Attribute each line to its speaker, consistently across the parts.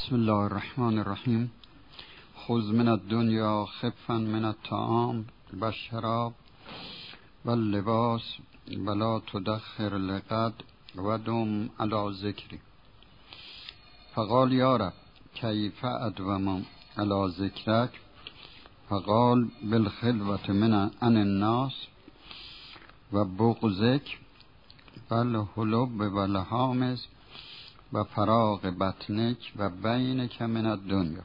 Speaker 1: بسم الله الرحمن الرحیم. خذ من الدنیا خفا من الطعام و الشراب و اللباس ولا تدخر لغد و دم علی ذکری. فقال یا رب کیف ادوم علی ذکرک؟ فقال بالخلوة من عن الناس و بغضک و الحلب و الحامض و فراغ بطنک و بینک من الدنیا.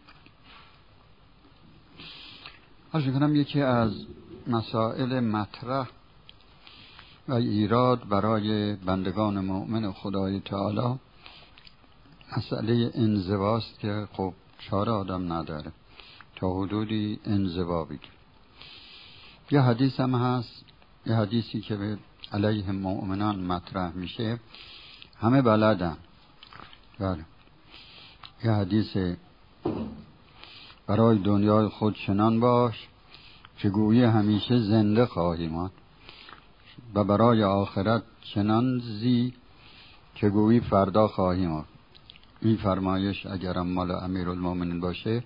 Speaker 1: عرض کنم یکی از مسائل مطرح و ایراد برای بندگان مؤمن خدای تعالی مسئله انزواست که خب چاره آدم نداره تا حدودی انزوا بگیر. یه حدیث هم هست، یه حدیثی که به علیه مؤمنان مطرح میشه، همه بلدن. بله، یه حدیث برای دنیای خود چنان باش که گویی همیشه زنده خواهی ماند و برای آخرت چنان زی که گویی فردا خواهی مرد. این فرمایش اگرم مال امیرالمومنین باشه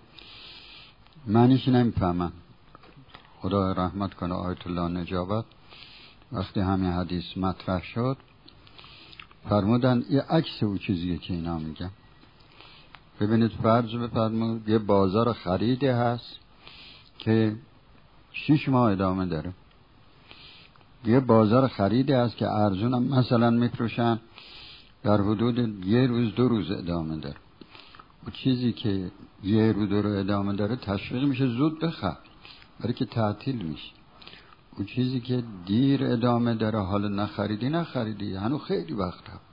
Speaker 1: معنیش نمیفهمن. خدا رحمت کنه آیت الله نجابت وقتی همین حدیث مطرح شد فرمودن یه عکس او چیزیه که اینا میگن. ببینید، فرض بفرمایید یه بازار خریده هست که 6 ماه ادامه داره. یه بازار خریده هست که ارزون هم مثلا میفروشن در حدود 1 روز 2 روز ادامه داره. و چیزی که 1 روز 2 روز ادامه داره تشویق میشه زود بخر، برای که تعطیل میشه. و چیزی که دیر ادامه داره حالا نخریدی هنوز خیلی وقت هم.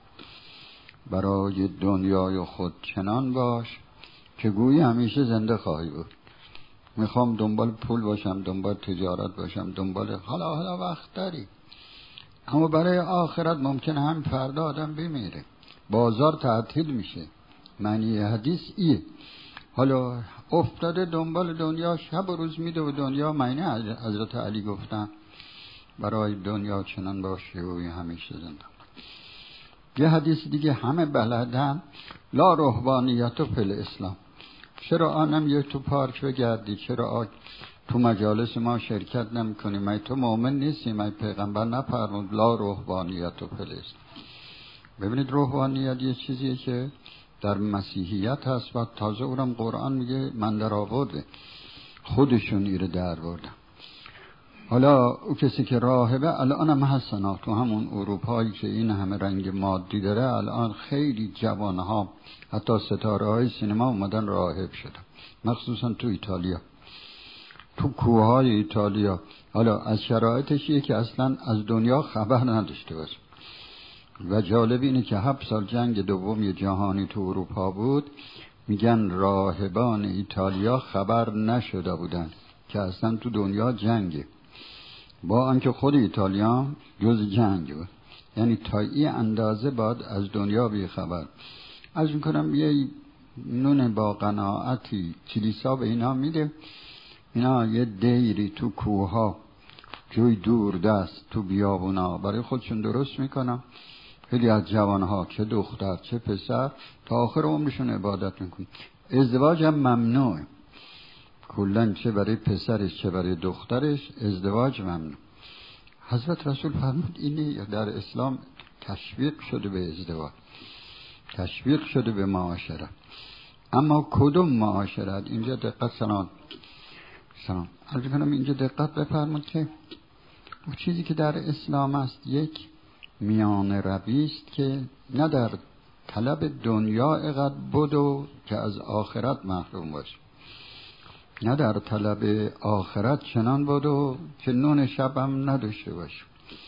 Speaker 1: برای دنیای خود چنان باش که گویی همیشه زنده خواهی بود. میخوام دنبال پول باشم، دنبال تجارت باشم، دنبال حالا وقت داری، اما برای آخرت ممکنه هم فردا آدم بمیره، بازار تعطیل میشه. معنی حدیث ایه. حالا افتاده دنبال دنیا، شب و روز میده و دنیا. معنی حضرت علی گفتن برای دنیا چنان باشه و همیشه زنده. یه حدیث دیگه همه بلدن، لا رهبانیت فی الاسلام. چرا آنم یه تو پارک بگردی؟ چرا تو مجالس ما شرکت نمی کنی؟ مگه تو مؤمن نیستی؟ مگه پیغمبر نفرمود لا رهبانیت فی الاسلام؟ ببینید، رهبانیت یه چیزیه که در مسیحیت هست و تازه اونم قرآن میگه من در آورده، خودشون ایره در بردن. حالا او کسی که راهبه الان هم هستن تو همون اروپایی که این همه رنگ مادی داره، الان خیلی جوانها حتی ستاره های سینما اومدن راهب شدن، مخصوصا تو ایتالیا، تو کوههای ایتالیا. حالا از شرایطش که اصلا از دنیا خبر نداشته باشه. و جالب اینه که 7 سال جنگ دوم جهانی تو اروپا بود، میگن راهبان ایتالیا خبر نشده بودن که اصلا تو دنیا جنگه، با آنکه خود ایتالیا جز جنگ بود. یعنی تا این اندازه باید از دنیا بی خبر. از این کنم یه نون با قناعتی کلیسا به اینا میده، اینا یه دیری تو کوها جوی دور دست تو بیابونا برای خودشون درست میکنن. خیلی از جوانها چه دختر چه پسر تا آخر عمرشون عبادت میکنن. ازدواج هم ممنوعه کلن، چه برای پسرش چه برای دخترش ازدواج ممنوع. حضرت رسول فرمود اینه در اسلام تشویق شده به ازدواج، تشویق شده به معاشرت. اما کدوم معاشرت؟ اینجا دقت سلام عرض کنم، اینجا دقت بفرمود که اون چیزی که در اسلام است یک میان رویست که نه در طلب دنیا اقد بدو که از آخرت محروم باشه، نه در طلب آخرت چنان بدو که نون شبم نداشته باشه،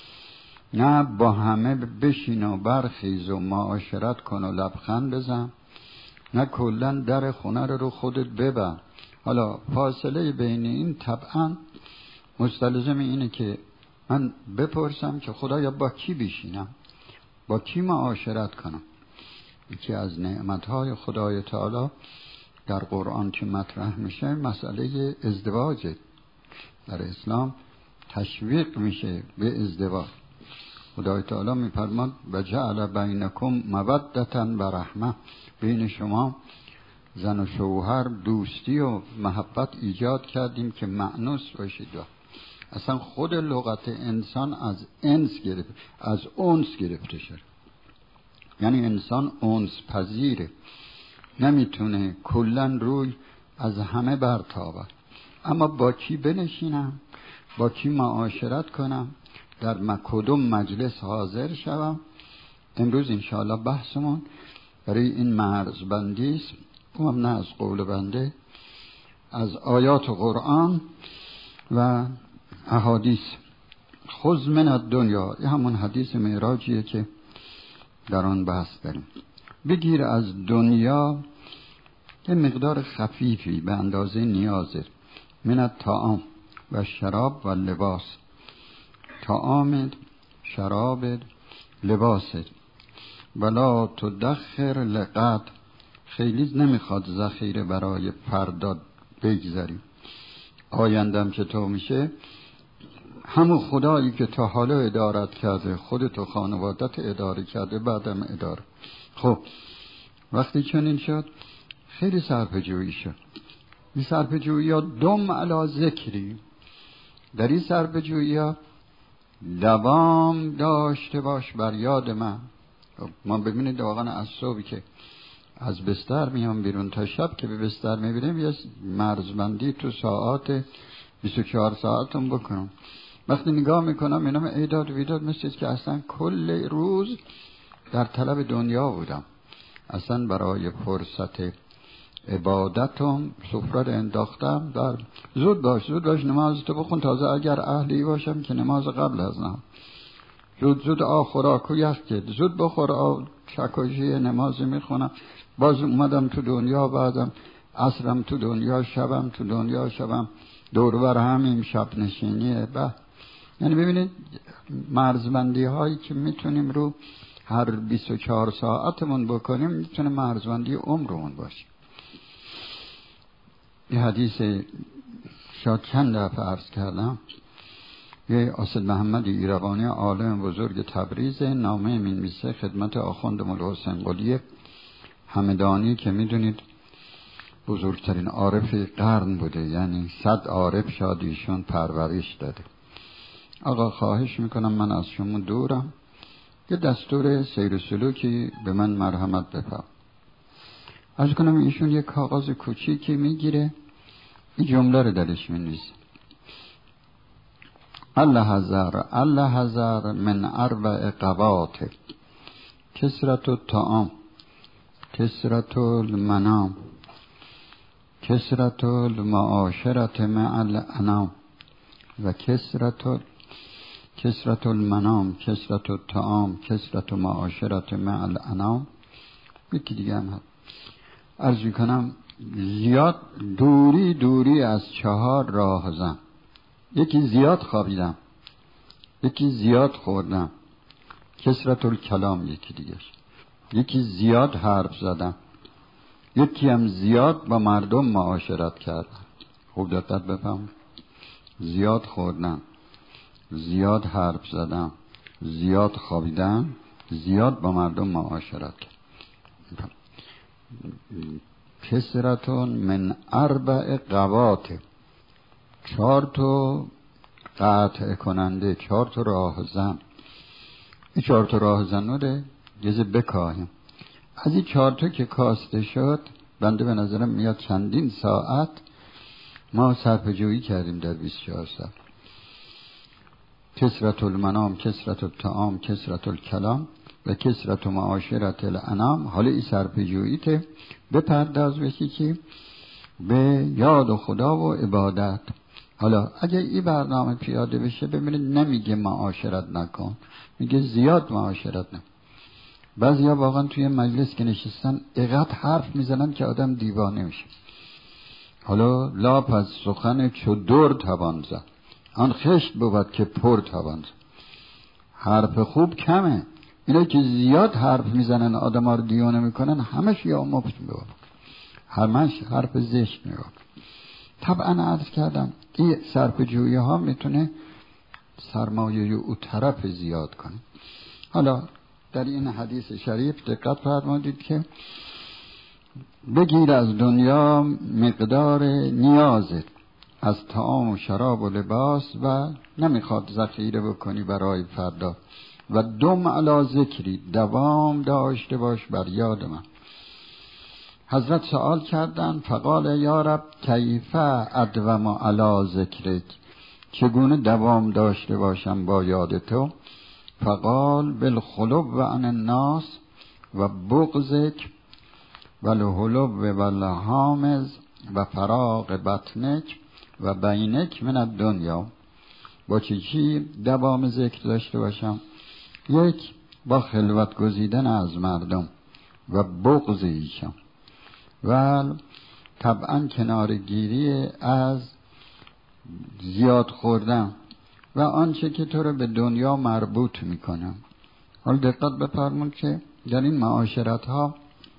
Speaker 1: نه با همه بشین و برخیز و معاشرت کن و لبخند بزن، نه کلن در خونه رو خودت ببند. حالا فاصله بین این طبعا مستلزم اینه که من بپرسم که خدایا با کی بشینم، با کی معاشرت کنم. یکی از نعمتهای خدای تعالی در قرآن که مطرح میشه مسئله ازدواجه. در اسلام تشویق میشه به ازدواج. خدای تعالی میفرماد و جعل بینکم مودة و رحمه، بین شما زن و شوهر دوستی و محبت ایجاد کردیم که مأنوس باشید. اصلا خود لغت انسان از انس گرفته شد. یعنی انسان انس پذیره، نمیتونه کلن روی از همه برتابه. اما با کی بنشینم، با کی معاشرت کنم، در کدوم مجلس حاضر شوم؟ امروز انشاءالله بحثمون برای این مرزبندی است، اونم نه از قول بنده، از آیات قرآن و احادیث. خذ من الدنیا، این همون حدیث معراجیه که در آن بحث داریم. بگیر از دنیا یه مقدار خفیفی به اندازه نیازت، من الطعام و شراب و لباس، طعامت، شرابت، لباست. ولا تدخر لغد، خیلی نمیخواد ذخیره برای فردا بگذاری. آیندم که تو میشه همون خدایی که تا حالا ادارت کرده، خودت و خانوادت اداره کرده، بعدم اداره. خب وقتی چنین شد خیلی صرفه‌جویی شد. این صرفه‌جویی ها دم علی ذکری، در این صرفه‌جویی ها دوام داشته باش بر یاد من. ما ببینید واقعا از صبحی که از بستر میام بیرون تا شب که به بستر میبینیم یه مرزبندی تو ساعات 24 ساعتم بکنم. وقتی نگاه میکنم اینم ایداد ویداد مثل که اصلا کل روز در طلب دنیا بودم. اصلا برای فرصت عبادتم سفره رو انداختم در زود باش نماز تو بخون، تازه اگر اهلی باشم که نماز قبل از نام، زود خوراکو یخ کد، زود بخور چکشی نماز میخونم. باز اومدم تو دنیا، بعدم عصرم تو دنیا، شبم تو دنیا، شبم دور بر همین شب نشینیه. یعنی ببینید مرزبندی هایی که میتونیم رو هر 24 ساعتمون بکنیم میتونه مرزبندی عمرمون باشه. یه حدیث شاید چند دفعه عرض کردم، یه اسد محمد ایروانی عالم بزرگ تبریز نامه مینویسه خدمت آخوند مولوی حسین قلی همدانی که میدونید بزرگترین عارف قرن بوده، یعنی 100 عارف شاید ایشون پرورش داده. آقا خواهش میکنم من از شما دورم، یه دستور سیر و سلوکی به من مرحمت بفرمایید. عرض کنم ایشون یه کاغذ کوچیکی میگیره، این جمله رو درش مینویسه: الله حذر من 4 قوات، کسرت الطعام، کسرت المنام، کسرت المعاشرت مع الانام، و کسرت المنام، کسرت الطعام، کسرت معاشرت مع الانام. یکی دیگه هم هست. عرض میکنم زیاد دوری از 4 راهزن. یکی زیاد خوابیدم، یکی زیاد خوردم، کسرت الکلام یکی دیگه، یکی زیاد حرف زدم، یکی هم زیاد با مردم معاشرت کردم. خوب دقت بفهم، زیاد خوردم، زیاد حرف زدم، زیاد خوابیدم، زیاد با مردم معاشرت کردم. کسرتون من 4 قوات، 4 تا قطع کننده، 4 تا راهزن. این 4 تا راهزن رو جزه بکاهیم. از این 4 تا که کاسته شد، بنده به نظرم میاد چندین ساعت ما صرفه‌جویی کردیم در 24 ساعت. کسرت المنام، کسرت الطعام، کسرت الکلام و کسرت معاشرت الانام. حالا این صرفه‌جوییت بپرداز بشی که به یاد خدا و عبادت. حالا اگه این برنامه پیاده بشه، ببینید نمیگه معاشرت نکن، میگه زیاد معاشرت نکن. بعضیا واقعا توی مجلس که نشستن اقعد حرف میزنن که آدم دیوانه میشه. حالا لاپ از سخن چو در توان زد، آن خشت بود که پر توان زد. حرف خوب کمه، اینا که زیاد حرف میزنن آدم ها رو دیوانه میکنن، همش یا مفت میگن، همش حرف زشت میگن. طبعا عرض کردم این صرفه‌جویی ها میتونه سرمایه او طرف زیاد کنه. حالا در این حدیث شریف دقت فرمودید که بگیر از دنیا مقدار نیازت از طعام و شراب و لباس و نمیخواد ذخیره بکنی برای فردا. و دم علی ذکری، دوام داشته باش بر یاد من. حضرت سوال کردن فقال یا رب کیف ادوم علی ذکرک، چگونه دوام داشته باشم با یاد تو؟ فقال بالخلو عن الناس و بغضک و الحلو و الحامز و فراغ بطنک و بینک من الدنیا. با چی دوام ذکر داشته باشم؟ یک، با خلوت گزیدن از مردم و بغض ایشان و طبعا کنارگیری از زیاد خوردن و آنچه که تو رو به دنیا مربوط میکنم. حال دقت بفرمون که در این معاشرت ها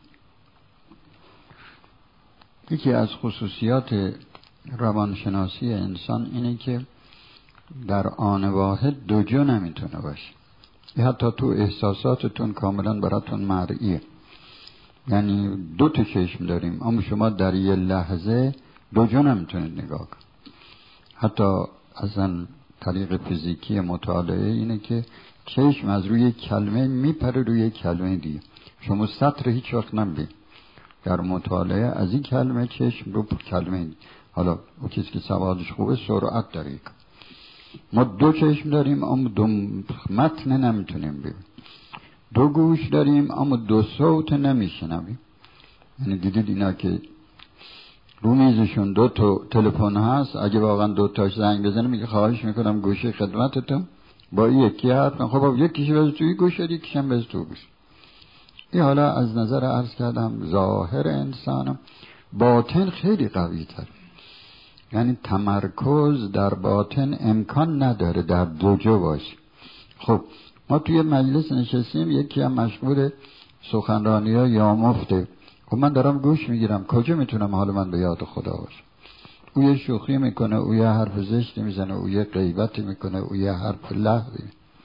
Speaker 1: یکی از خصوصیات روانشناسی انسان اینه که در آن واحد دو جو نمیتونه باشه. حتی تو احساساتتون کاملا براتون مرئیه، یعنی دو تا چشم داریم اما شما در یه لحظه دو جو نمیتونید نگاه کنید. حتی اصلا طریق فیزیکی مطالعه اینه که چشم از روی کلمه میپره روی کلمه دیگه. شما سطر هیچ وقت نمیبینید. در مطالعه از این کلمه چشم رو کلمه دیگه. حالا او کسی که سوادش خوبه سرعت داره. ما دو چشم داریم اما دو متن نمیتونیم ببینیم. دو گوش داریم اما دو صوت نمیشنویم. یعنی دیدید اینا که رو میزشون دو تا تلفن هست، اگه واقعا دو تاش زنگ بزنه میگه خواهش میکنم گوشه خدمتتون با یکی حرف. خب یکیش بز توی گوش یکیشم بز تو گوش. این حالا از نظر عرض کردم ظاهر انسانم، باطن خیلی قوی تر. یعنی تمرکز در باطن امکان نداره در دو جو باشه. خب ما توی مجلس نشستیم، یکی هم مشغول سخنرانی ها یا مفته. خب من دارم گوش میگیرم، کجا میتونم حال من به یاد خدا باشه؟ او یه شوخی میکنه، او یه حرف زشتی میزنه، او یه غیبتی میکنه، او یه حرف لحظی.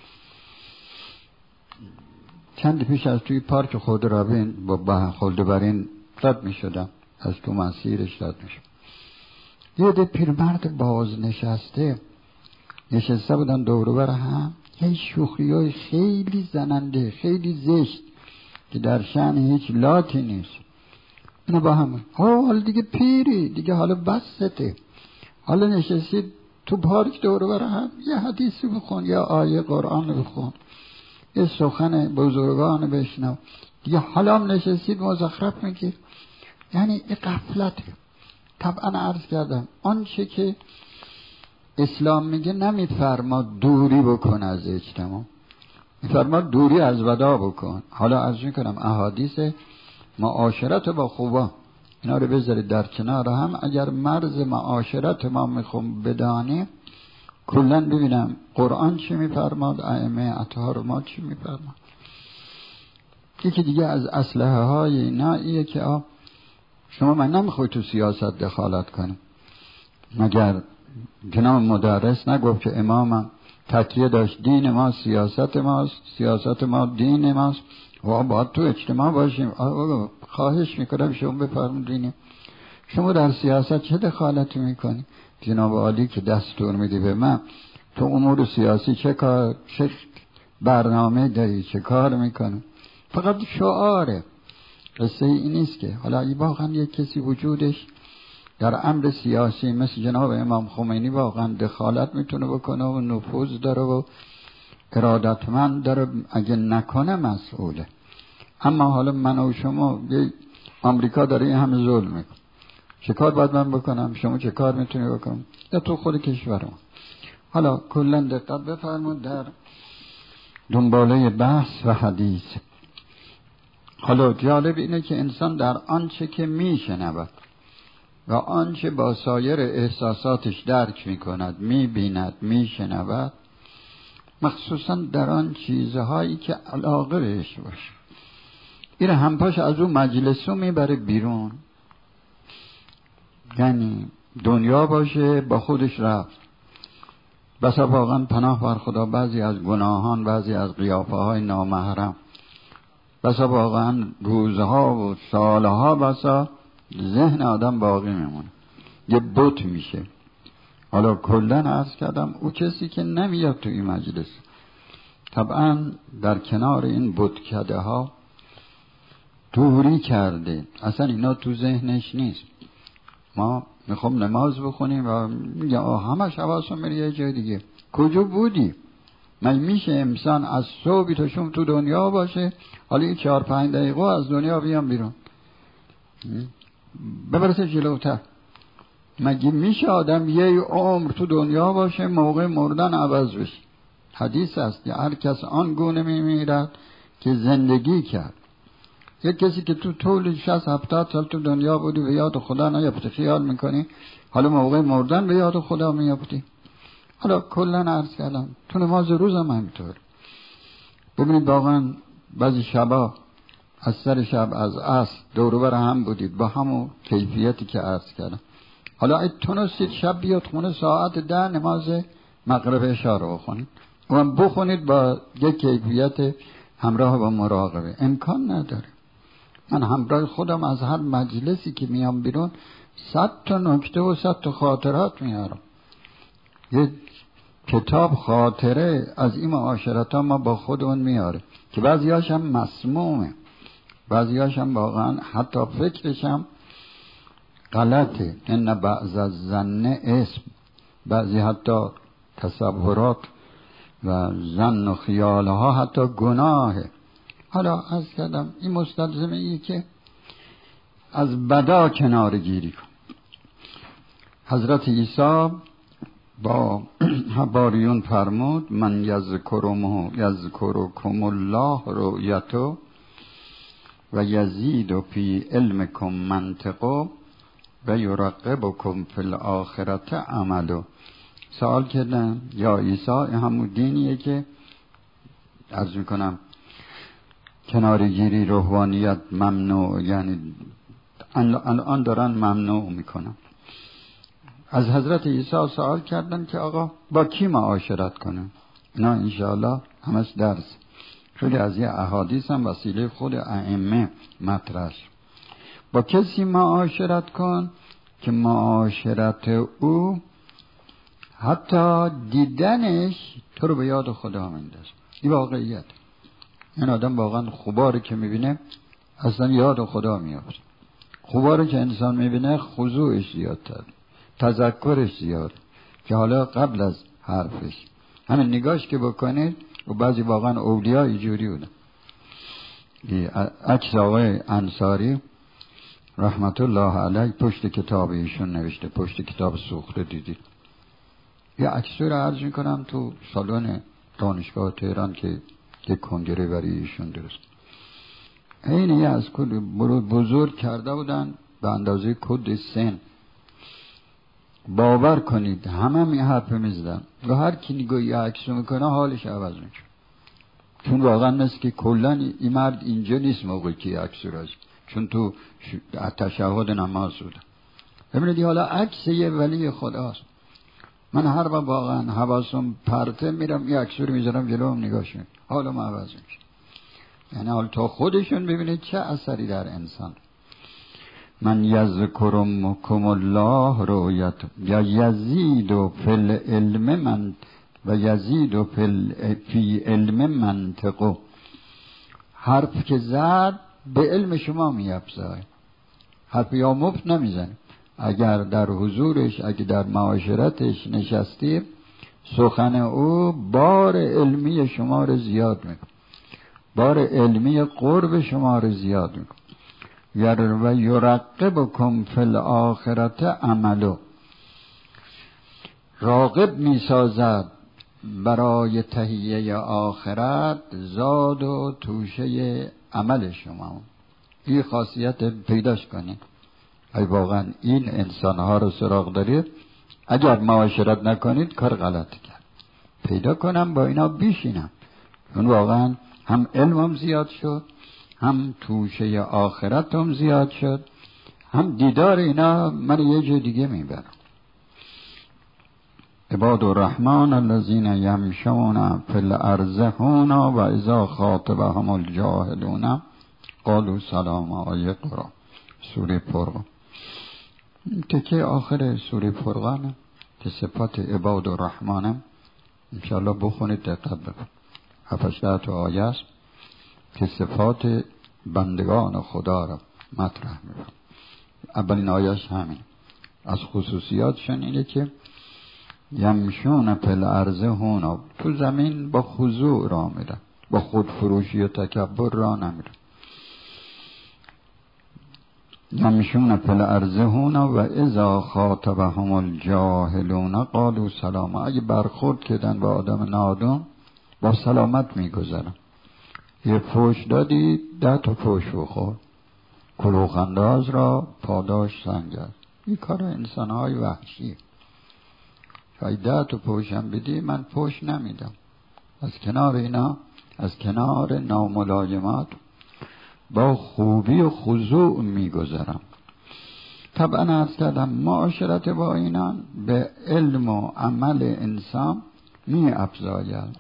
Speaker 1: چند پیش از توی پارک خودرابین با خلدبرین رد میشدم، از تو مسیرش رد میشدم. یه ده پیرمرد باز نشسته بودن دور و بر هم، یه شوخی های خیلی زننده، خیلی زشت که در شأن هیچ لاتی نیست. اینا با هم حالا دیگه پیری دیگه، حالا بسته، حالا نشستید تو پارک دور و بر هم، یه حدیثی بخون، یا آیه قرآن بخون، یه سخن بزرگان بشنو دیگه. حالا هم نشستید مزخرف میگی. یعنی این غفلته. طبعا عرض کردم آنچه که اسلام میگه نمیفرما دوری بکن از اجتماع، میفرما دوری از ودا بکن. حالا عرض میکنم احادیث معاشرت با خوبا اینا رو بذارید در کنار هم. اگر مرز معاشرت ما میخوام بدانیم، کلن ببینم قرآن چی میفرماد، ائمه اطهار ما چی میفرماد. یکی دیگه از اسلحه های ایناییه که شما من نمیخوای تو سیاست دخالت کنیم. مگر جناب مدرس نگفت که امام تکیه داشت دین ما سیاست ماست، سیاست ما دین ماست و باید تو اجتماع باشیم. خواهش میکنم شما بفرمودین شما در سیاست چه دخالتی میکنی؟ جناب عالی که دستور میدی به من تو امور سیاسی چه برنامه داری، چه کار میکنی؟ فقط شعاره. قصه این نیست که حالا واقعا یک کسی وجودش در امر سیاسی مثل جناب امام خمینی واقعا دخالت میتونه بکنه و نفوذ داره و ارادتمند داره، اگه نکنه مسئوله. اما حالا من و شما آمریکا داره این همه ظلم میکنه، چه کار باید من بکنم؟ شما چه کار میتونی بکنم؟ یا تو خود کشورم. حالا کلا دقت بفرمود در دنباله بحث و حدیث. حالا جالب اینه که انسان در آنچه که میشنود و آنچه با سایر احساساتش درک میکند، میبیند، میشنود، مخصوصا در آن چیزهایی که علاقه بهش باشه، این همپاش از اون مجلسو میبره بیرون. یعنی دنیا باشه با خودش رفت. بسا واقعا پناه بر خدا بعضی از گناهان، بعضی از قیافه های نامحرم بسا واقعا روزها و سالها بسا ذهن آدم باقی میمونه، یه بت میشه. حالا کلن عرض کردم او کسی که نمیاد تو این مجلس طبعا در کنار این بتکده ها دوری کرده، اصلا اینا تو ذهنش نیست. ما میخوام نماز بخونیم و میگه همش حواسم میره یه جای دیگه. کجا بودی؟ من میشه انسان از صبح تا شب تو دنیا باشه، حالا این 4-5 دقیقه از دنیا بیام بیرون ببرسه جلوتر؟ مگه میشه آدم یه عمر تو دنیا باشه موقع مردن عوض بشه؟ حدیث هست هر کس آن گونه میمیرد که زندگی کرد. یک کسی که تو طول 60-70 سال تو دنیا بودی به یاد خدا نیافتی، خیال میکنی حالا موقع مردن به یاد خدا میافتی؟ حالا کلن عرض کردم تو نماز روز هم همینطور. ببینید واقعا بعضی شبا از سر شب از عصر دور و بر هم بودید با همون کیفیتی که عرض کردم. حالا اگه تونستید شب بیاد خونه ساعت 10 نماز مغرب عشا رو بخونید و هم بخونید با یک کیفیت همراه با مراقبه، امکان نداره. من همراه خودم از هر مجلسی که میام بیرون 100 تا نکته و 100 تا خاطرات میارم. یه کتاب خاطره از این معاشرت ها ما با خودمون میاره که بعضیاش هم مسمومه، بعضیاش هم واقعا حتی فکرش هم غلطه. ان بعض الظن اسم، بعضی حتی تصورات و ظن و خیالها حتی گناهه. حالا عرض کردم این مستلزمه ای که از بدا کنار گیری کن. حضرت عیسی با حواریون فرمود من یذکرکم الله رؤیتو و یزید فی علمکم منطقو و یرقبکم فی الاخرت عملو. سوال کردن یا عیسی همون دینیه که عرض میکنم کنارگیری روحانیت ممنوع، یعنی الان دارن ممنوع میکنن. از حضرت عیسی سوال کردن که آقا با کی معاشرت کنم؟ اینا انشاءالله همش درس. خیلی از یه احادیث هم وسیله خود ائمه مطرح. با کسی معاشرت کن که معاشرت او حتی دیدنش تو رو به یاد خدا میندازه. این واقعیت. این آدم واقعا خوباره که میبینه اصلا یاد خدا میافته. خوباره که انسان میبینه خضوعش زیادتر، تذکرش زیاد، که حالا قبل از حرفش همین نگاش که بکنید. و بعضی واقعا اولیاء اینجوری بودن. عکس آقای انصاری رحمت الله علیه پشت کتاب ایشون نوشته، پشت کتاب سوخته دیدید. یه عکس رو عرض میکنم تو سالن دانشگاه تهران که یک کنگره برای ایشون درست. این یه از کل بزرگ کرده بودن به اندازه کد سن. باور کنید همه می حرف میزدن و هر کی نگاه یه عکس رو میکنه حالش عوض میشه، چون واقعا مثل که کلن این مرد اینجا نیست موقعی که عکس رو چون تو تشهد نماز بودن. ببینید حالا عکس یه ولی خداست. من هر وقت واقعا حواسم پرته میرم یه عکس رو میذارم جلوم نگاش میکنم حالم عوض میشه. یعنی حال تا خودشون ببینید چه اثری در انسان. من یذکرکم الله رؤیت یا یزید فی العلم من و یزید فی علم منطقو. حرف که زد به علم شما میافزای، حرف یا مفت نمیزنه. اگر در حضورش، اگر در معاشرتش نشستی، سخن او بار علمی شما رو زیاد میکنه، بار علمی قرب شما رو زیاد میکنه. و یرقبکم فی الاخرت عملو، راغب میسازد برای تهیه آخرت زاد و توشه عمل شما. این خاصیت پیداش کنید. ای واقعا این انسانها رو سراغ دارید، اگر معاشرت نکنید کار غلط کرد. پیدا کنم با اینا بیشینم، چون واقعا هم علمم زیاد شد، هم توشه آخرتم زیاد شد، هم دیدار اینا من یه جای دیگه میبرم. عباد الرحمن الذین یمشون فی الارض هونا و اذا خاطبهم الجاهلون قالوا سلام. آیه قرآن سوره فرقان. تکه آخر سوره فرقان که صفات عباد الرحمن انشاءالله بخونید، دقت بکنید. 7 تا آیه است که صفات بندگان خدا را مطرح می‌کنه. اولین آیهش همین. از خصوصیاتشون اینه که یمشون فی الارض هونا، تو زمین با خضوع راه میرن، با خودفروشی و تکبر راه نمیرن. یمشون فی الارض هونا و اذا خاطبهم الجاهلون قالوا سلاما. اگه برخورد کردن با آدم نادان با سلامت میگذرن. یه فوش دادی 10 تا فوش بخور، کلوخنداز را پاداش سنگر. این کار انسان‌های وحشی. شاید 10 تا فوشم بدی من فوش نمیدم. از کنار اینا، از کنار ناملایمات با خوبی و خضوع میگذرم. طبعا عرض کردم معاشرت با اینان به علم و عمل انسان می افزاید.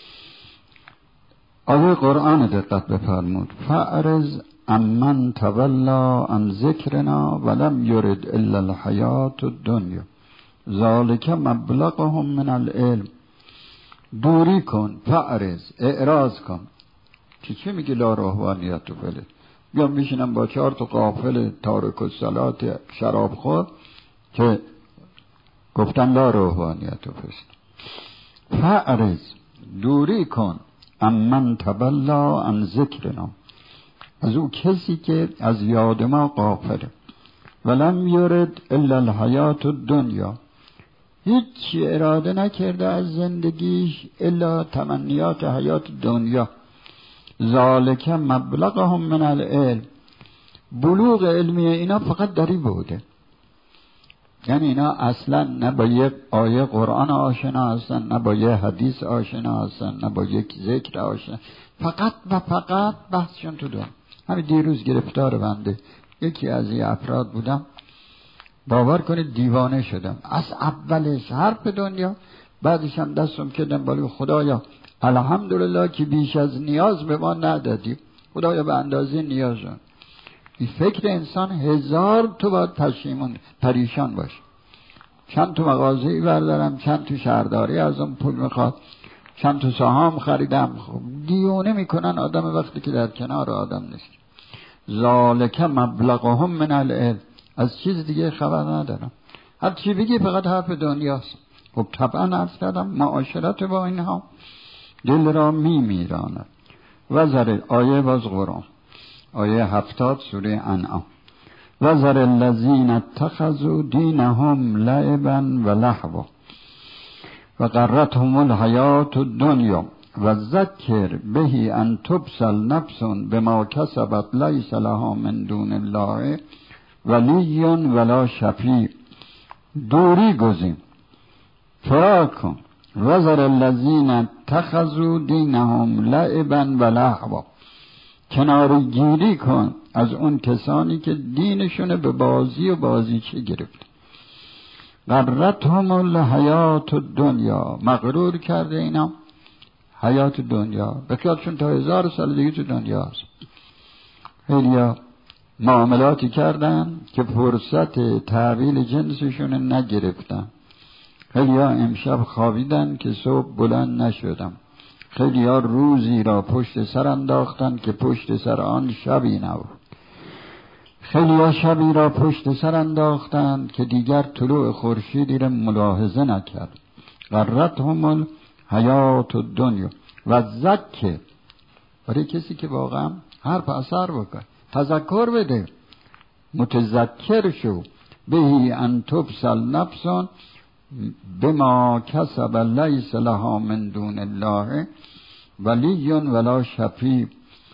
Speaker 1: آیه قرآن دقت بفرمود. فاعرض عمن تولا عن ذکرنا ولم یرد الا الحیات الدنیا ذالک مبلغهم من العلم. دوری کن، فاعرض، اعراض کن. چی میگه لا روحانیت و فله؟ یا میشینم با 4 تا قافل تارک الصلات شراب خور که گفتن لا روحانیت و فله. فاعرض، دوری کن، امن تبلا عن ذکرنا، از او کسی که از یاد ما غافله. ولم یرد الا الحیات الدنیا، هیچ اراده نکرده از زندگیش الا تمنیات حیات دنیا. ذالک مبلغهم من العلم، بلوغ علمی اینا فقط دری بوده. یعنی اینا اصلا نه با یک آیه قرآن آشنا هستن، نه با یک حدیث آشنا هستن، نه با یک ذکر آشنا. فقط و فقط بحثشون تو دنیا. همین دیروز گرفتار بنده یکی از این افراد بودم، باور کنید دیوانه شدم. از اولش حرف دنیا، بعدش هم دستم کردم بالا خدایا الحمدلله که بیش از نیاز به ما ندادی، خدایا به اندازه نیازم. این فکر انسان 1000 تو باید پریشان باشه. چند تو مغازه‌ای بردارم، چند تو شهرداری از اون پول میخواد، چند تو سهام خریدم. خب دیونه میکنن آدم وقتی که در کنار آدم نیست. ذالک مبلغهم من العلم، از چیز دیگه خبر ندارم. هر چی بگی فقط حرف دنیاست. خب طبعا عرض کردم معاشرت با اینها دل را میراند. و ذر آیه باز قرآن آیه 70 سوره انعام. و ذر الذین اتخذوا دینهم لعبا و لهوا و غرتهم الحیات الدنیا و ذکر به ان تبصل نفس بما کسبت لیس لها من دون الله ولی ولا شفیع. دوری گزین، فرار کن. و ذر الذین اتخذوا دینهم لعبا و لهوا، کناری گیری کن از اون کسانی که دینشون به بازی و بازیچه گرفت. غرتهم الحیات الدنیا، مغرور کرده اینا حیات دنیا، به خیالشون تا 1000 سال دیگه تو دنیا هست. خیلیا معاملاتی کردن که فرصت تحویل جنسشون نگرفتن. خیلیا امشب خوابیدن که صبح بلند نشدن. خیلیا روزی را پشت سر انداختن که پشت سر آن شبی نبود. خیلیا شبی را پشت سر انداختن که دیگر طلوع خورشیدی را ملاحظه نکرد. غرتهم الحیات الدنیا و ذکر، برای کسی که واقعا حرف اثر بکنه، تذکر بده، متذکر شو به ان تبصل نفس بما کسب لیس لها من دون الله ولی ولا شفیع.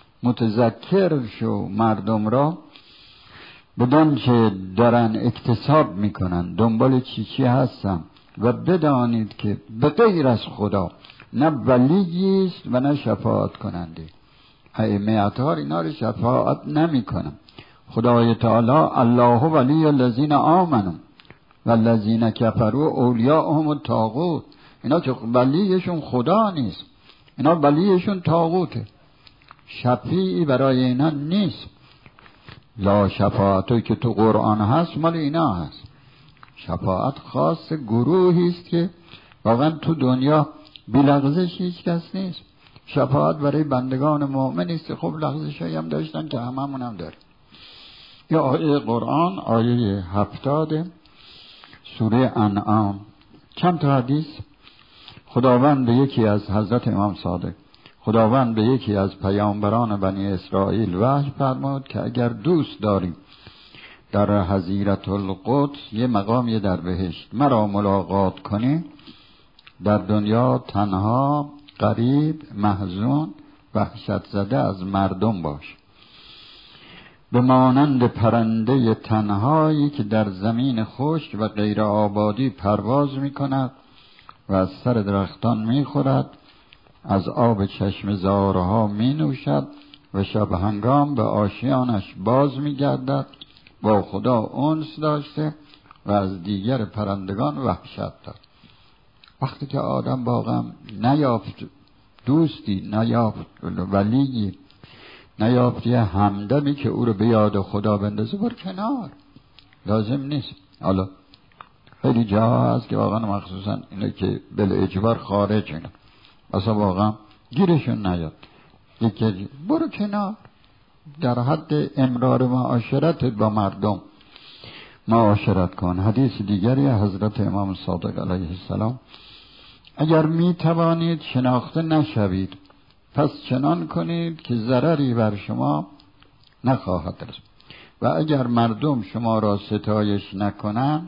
Speaker 1: متذکر شو مردم را بدان که دارن اکتساب میکنن، دنبال چی هستن، و بدانید که به غیر از خدا نه ولی است و نه شفاعت کننده. ائمه اطهار اینا رو شفاعت نمی کنن. خدای تعالی الله ولی الذین آمنوا والذین کفروا اولیاءهم الطاغوت، اینا که ولیشون خدا نیست، اینا ولیشون طاغوته. شفیعی برای اینا نیست. لا شفاعتو که تو قرآن هست مال اینا هست. شفاعت خاص گروهی است که واقعا تو دنیا بی لغزش هیچ کس نیست. شفاعت برای بندگان مؤمن است. خب لغزش هایی هم داشتن که هممون هم داریم. یا آیه قرآن آیه 70 سوره انعام. چند تا حدیث خداوند به یکی از حضرت امام صادق، خداوند به یکی از پیامبران بنی اسرائیل وحی فرمود که اگر دوست داریم در حضیرت القدس یه مقامی در بهشت مرا ملاقات کنی، در دنیا تنها، غریب، محزون، وحشت زده از مردم باش، به مانند پرنده تنهایی که در زمین خشک و غیر آبادی پرواز می کند و از سر درختان می خورد، از آب چشم زارها می نوشد و شب هنگام به آشیانش باز می گردد، با خدا انس داشته و از دیگر پرندگان وحشت دارد. وقتی که آدم واقعا نیافت دوستی، نیافت ولیی، نیافت یه همدمی که او رو به یاد خدا بندازه، بر کنار، لازم نیست. حالا خیلی جاها هست که واقعا مخصوصا اینه که بل اجبار خارج اینه اصلا واقعا گیرشون نیاد، یکی برو کنار، در حد امرار معاشرت با مردم معاشرت کن. حدیث دیگری حضرت امام صادق علیه السلام: اگر می توانید شناخته نشوید پس چنان کنید که ضرری بر شما نخواهد رسید، و اگر مردم شما را ستایش نکنند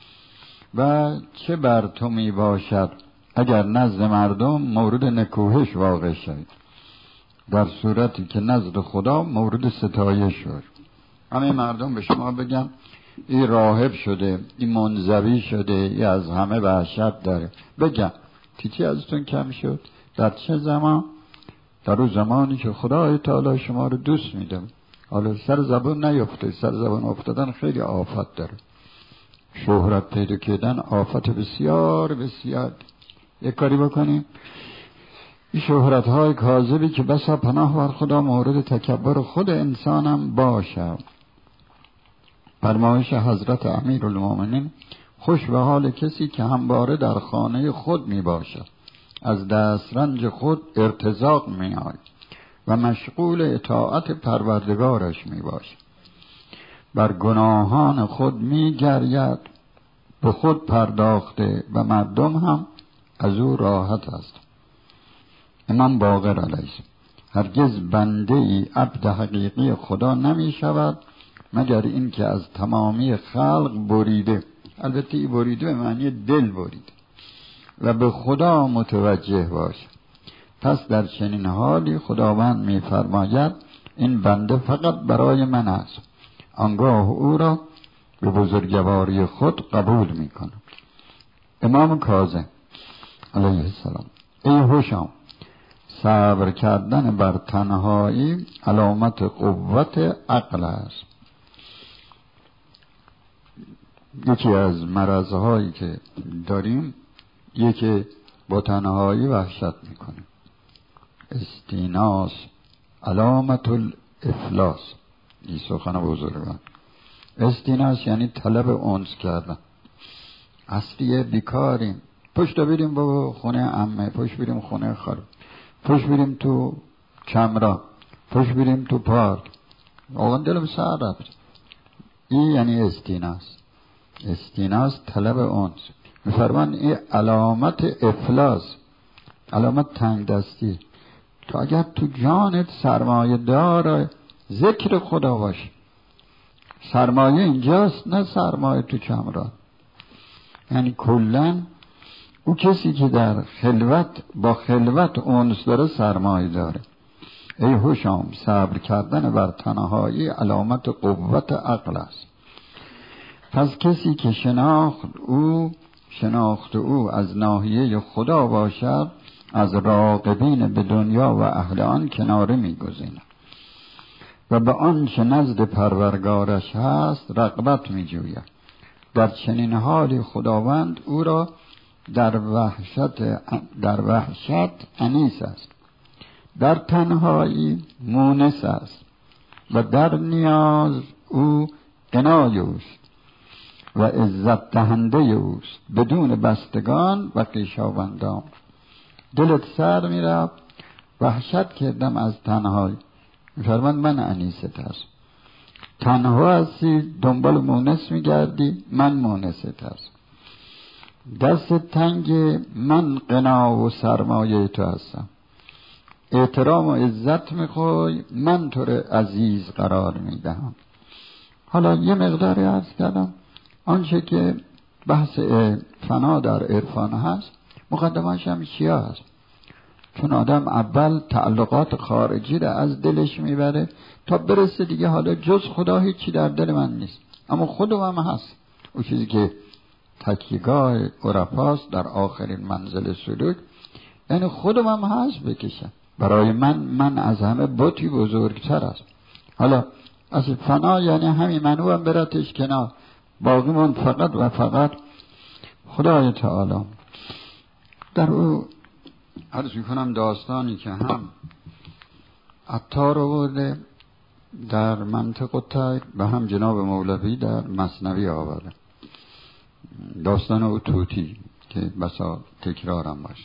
Speaker 1: و چه بر تو می باشد اگر نزد مردم مورد نکوهش واقع شوید، در صورتی که نزد خدا مورد ستایش شد. همه مردم به شما بگن این راهب شده، این منزوی شده، این از همه وحشت داره، بگن چی ازتون کم شد؟ در چه زمان؟ در اون زمانی که خدای تعالی شما رو دوست میده. حالا سر زبان نیفته، سر زبان افتادن خیلی آفت داره. شهرت پیدا کردن آفت بسیار بسیار. یک کاری بکنیم این شهرت های کاذبی که بسا پناه بر خدا مورد تکبر خود انسانم باشه. فرمایش حضرت امیرالمومنین: خوش به حال کسی که همواره در خانه خود می باشد، از دسترنج خود ارتزاق می آید و مشغول اطاعت پروردگارش می باشد، بر گناهان خود می گرید، به خود پرداخته و مردم هم از او راحت است. امام باقر علیه: هرگز بنده ای عبد حقیقی خدا نمی شود مگر این که از تمامی خلق بریده، البته این بریده به معنی دل بریده، و به خدا متوجه باشه. پس در چنین حالی خداوند می فرماید این بنده فقط برای من است، آنگاه او را به بزرگواری خود قبول می کنم. امام کاظم علیه السلام: ای هوشام، صبر کردن بر تنهایی علامت قوت عقل است. یکی از مرضهایی که داریم یکی با تنهایی وحشت میکنه. استیناس علامت الافلاس، این سخن بزرگان. استیناس یعنی طلب انس کردن. اصلیه بیکاریم، پشت بریم با خونه عمه، پشت بریم خونه خاله، پشت بریم تو چمرا، پشت بریم تو پارک، آقا دلم سر رفت. این یعنی استیناس. استیناس طلب انس. میفرمان این علامت افلاس، علامت تنگ دستی. تو اگر تو جانت سرمایه دار ذکر خدا باشه، سرمایه اینجاست نه سرمایه تو چمران. یعنی کلن او کسی که در خلوت با خلوت انس داره سرمایه داره. ای هوشام، صبر کردن بر تنهایی علامت قوت عقل است. پس کسی که شناخت او از ناحیه خدا باشد، از راغبین به دنیا و اهل آن کناره می‌گزیند و به آنچه نزد پروردگارش هست رغبت می‌جوید. در چنین حالی خداوند او را در وحشت انیس است.
Speaker 2: در تنهایی مونس است و در نیاز او غنای اوست و عزت دهنده اوست بدون بستگان و خویشاوندان. دلت سر میرفت، وحشت کردم از تنهایی. میفرماد من انیست هست. تنها هستی، دنبال مونس میگردی، من مونست هست. دست تنگ، من غنا و سرمایه تو هستم. احترام و عزت میخوای، من تو رو عزیز قرار میدهم. حالا یه مقداری عرض کردم آنچه که بحث فنا در عرفان هست، مقدمه‌اش هم چیه هست؟ چون آدم اول تعلقات خارجی رو از دلش میبره تا برسه دیگه حالا جز خدا هیچی در دل من نیست، اما خودم هم هست. اون چیزی که تکیهگاه عرفاست در آخرین منزل سلوک، یعنی خودم هم هست بکشم. برای من از همه بتی بزرگتر است. حالا از فنا یعنی همین منو هم براتش کنار، باقی من فقط و فقط خدای تعالی. در او عرض میکنم داستانی که هم عطار آورده در منطق الطیر و هم جناب مولوی در مثنوی آورده، داستان او طوطی که بسا تکرارم باشه،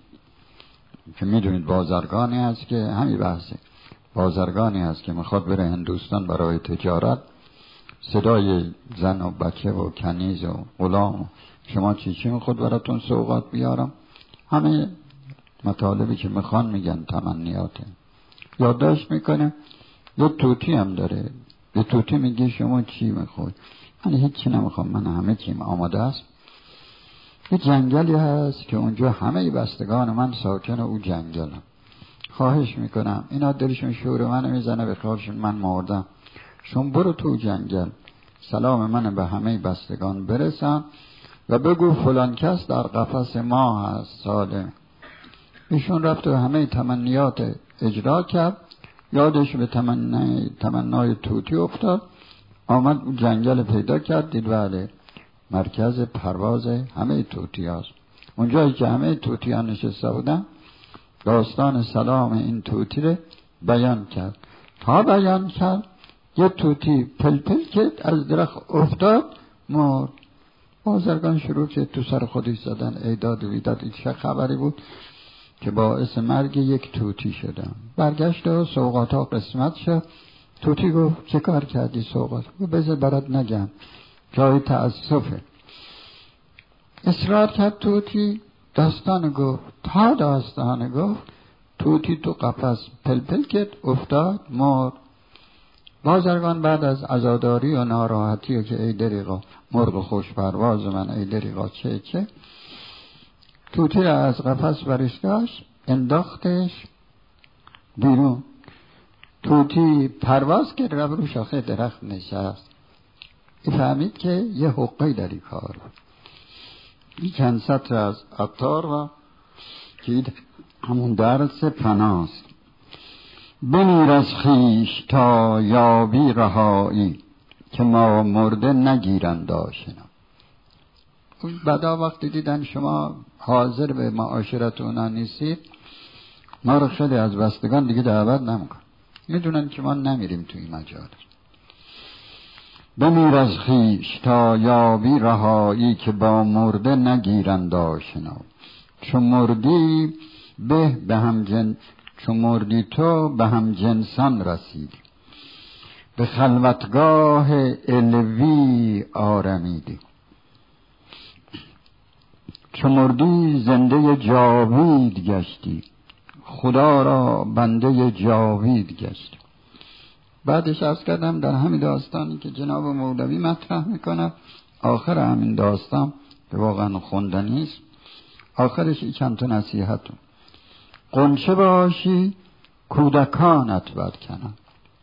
Speaker 2: که میدونید بازرگانی هست که همین بحثه، بازرگانی هست که میخواد بره هندوستان برای تجارت. صدای زن و بچه و کنیز و غلام، شما چی میخواد براتون سوغات بیارم، همه مطالبی که میخوان میگن تمنیاته. یادداشت میکنه. یه طوطی هم داره، یه طوطی میگه شما چی میخواد؟ من هیچی نمیخوام، من همه چیم آماده است. یه جنگلی هست که اونجا همه بستگان من ساکن او جنگلم. خواهش میکنم اینا دلشون شور منو میزنه به خیالشون من مردم، شما برو تو جنگل سلام منو به همه بستگان برسن و بگو فلان کس در قفس ما هست سالم. ایشون رفت و همه تمنیات اجرا کرد، یادش به تمنای طوطی افتاد، آمد اون جنگل پیدا کرد، دید بله مرکز پرواز همه طوطی هست. اونجایی که همه طوطی ها نشسته بودن، داستان سلام این طوطی رو بیان کرد. تا بیان کرد یه طوطی پلپل کرد، از درخت افتاد، مرد. بازرگان شروع کرد تو سر خودش زدن، ایداد و بیداد. این چه خبری بود که باعث مرگ یک طوطی شدم. برگشت و سوغات ها قسمت شد. طوطی گفت چه کار کردی سوغات؟ گفت بذار برات نگم، جای تأسفه. اصرار کرد طوطی، داستان گفت. تا داستان گفت طوطی تو قفس پلپل کرد، افتاد، مرد. بازرگان بعد از عزاداری و ناراحتی و که ای دریغا مرغ خوش پرواز من، ای دریغا چه طوطی را از قفس برش داشت، انداختش بیرون. طوطی پرواز کرد، رفت رو شاخه درخت نشست. فهمید که یه حقی در این کار بود. این چند سطر از عطار و که همون درس فناست. بمیر از خویش تا یابی رهایی، که ما مرده نگیرند آشنا. بعدا وقتی دیدن شما حاضر به معاشرت اونا نیستید، ما رو خیلی از بستگان دیگه دعوت نمیکن، میدونن که ما نمیریم توی مجال. بمیر از خویش تا یابی رهایی، که با مرده نگیرند آشنا. چو مردی به هم چو مردی تو به هم جنسان رسیدی، به خلوتگاه علوی آرمیدی. چو مردی زنده جاوید گشتی، خدا را بنده جاوید گشتی. بعدش عرض کردم در همین داستانی که جناب مولوی مطرح میکنه، آخر همین داستان که واقعا خوندنی است، آخرش چند تا نصیحتون. غنچه باشی کودکانت برکنند،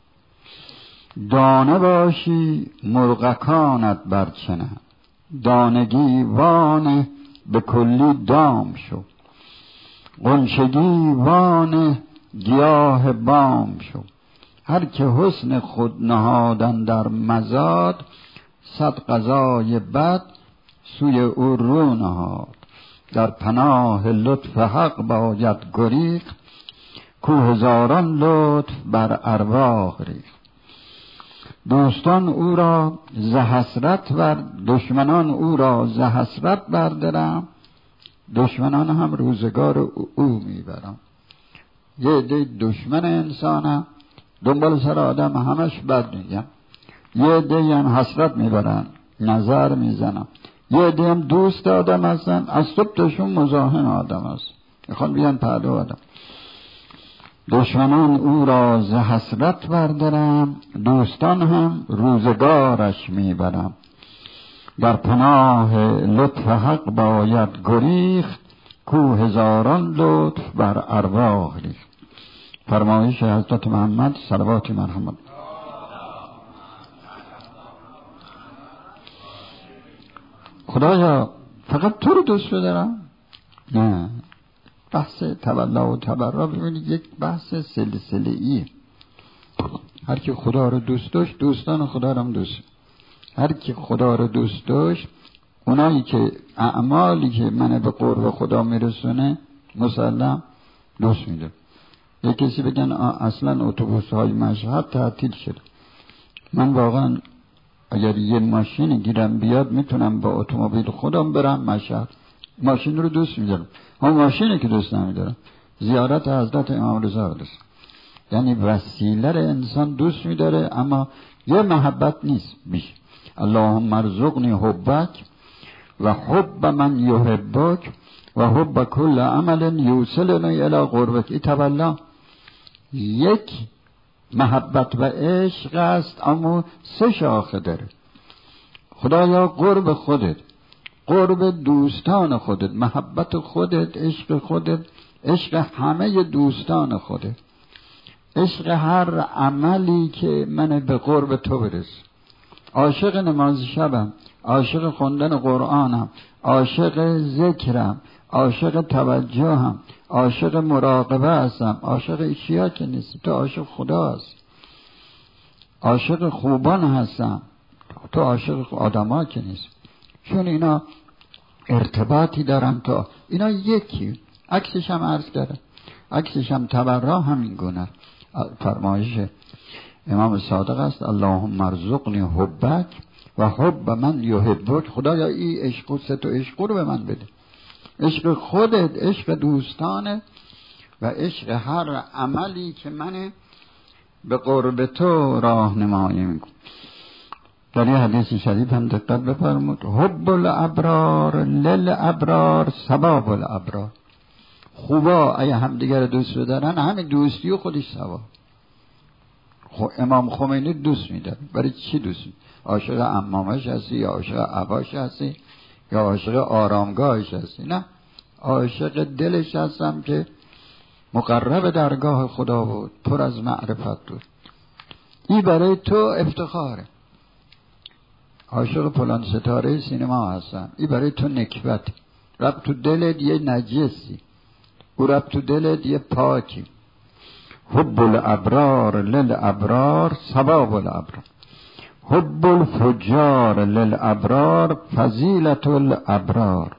Speaker 2: دانه باشی مرغکانت برچنند. دانگی وانه به کلی دام شو، غنچگی وانه گیاه بام شو. هر که حسن خود نهادن در مزاد، صد قضای بد سوی او رو نهاد. در پناه لطف حق باید گریخت، کو هزاران لطف بر ارواح ریخت. دوستان او را ز حسرت بر دشمنان او را ز حسرت بردارم، دشمنان هم روزگار او میبرم. یه عده دشمن انسانم، دنبال سر آدم همش بد میگم. یه عده هم حسرت میبرن، نظر میزنم. یه عده هم دوست آدم هستن، از صبح تاشون مزاحم آدم هست، میخوان بیان پهلو آدم. دشمنان او را ز حسرت بردارم، دوستان هم روزگارش میبرم. در پناه لطف حق باید گریخت، کو هزاران لطف بر ارواح ریخت. فرمایش حضرت محمد صلوات مرحمت. خدایا فقط تو رو دوست دارم؟ نه، بحث تولا و تبرا ببینید یک بحث سلسله‌ایه. هر کی خدا رو دوست داشت دوستان خدا رو هم دوست. هر کی خدا رو دوست داشت اونایی که اعمالی که منو به قرب خدا میرسونه مسلم دوست میده. یک کسی بگن اصلا اتوبوس‌های مشهد تعطیل شده، من واقعا اگر یه ماشین گیرم بیاد میتونم با اتومبیل خودم برم مشهد، ماشین رو دوست میدارم. اون ماشینی که دوست نمیدارم زیارت حضرت امام رضا دوست. یعنی وسیله رو انسان دوست میداره اما یه محبت نیست بیش. اللهم ارزقنی حبک و حب من یحبک و حب کل عمل یوصلنی الی قربک. این تولا یک محبت و عشق است اما سه شاخه داره. خدایا قرب خودت، قرب دوستان خودت، محبت خودت، عشق خودت، عشق همه دوستان خودت، عشق هر عملی که من به قرب تو برس. عاشق نماز شبم، عاشق خوندن قرآنم، عاشق ذکرم، عاشق توجهم، عاشق مراقبه هستم. عاشق اشیا که نیست، تو عاشق خدا هست. عاشق خوبان هستم، تو عاشق آدما که نیست. چون اینا ارتباطی دارن، تو اینا یکی. عکسش هم عرض کردم، عکسش هم تبرا همین گونه. فرمایش امام صادق است اللهم ارزقنی حبک و حب من یحبک. خدایا این عشق و ست و عشق رو به من بده، عشق خودت، عشق دوستانه و عشق هر عملی که من به قرب تو راهنمایی میکنم. در یه حدیث شریف هم دقت بفرمود حب الابرار للابرار ثواب الابرار. خوبا اگه همدیگر دوست بدارن همین دوستی و خودش ثواب. امام خمینی دوست میداره، برای چی دوست میداره؟ عاشق عمامش هستی یا عاشق عباش هستی یا عاشق آرامگاهش هستی؟ نه، عاشق دلش هستم که مقرب درگاه خدا بود، پر از معرفت بود. این برای تو افتخاره. عاشق فلان ستاره سینما هستم، این برای تو نکبت. رب تو دلت یه نجسی، او رب تو دلت یه پاکی. حب الابرار للابرار ثواب الابرار، حب الفجار للابرار فضیلت الابرار.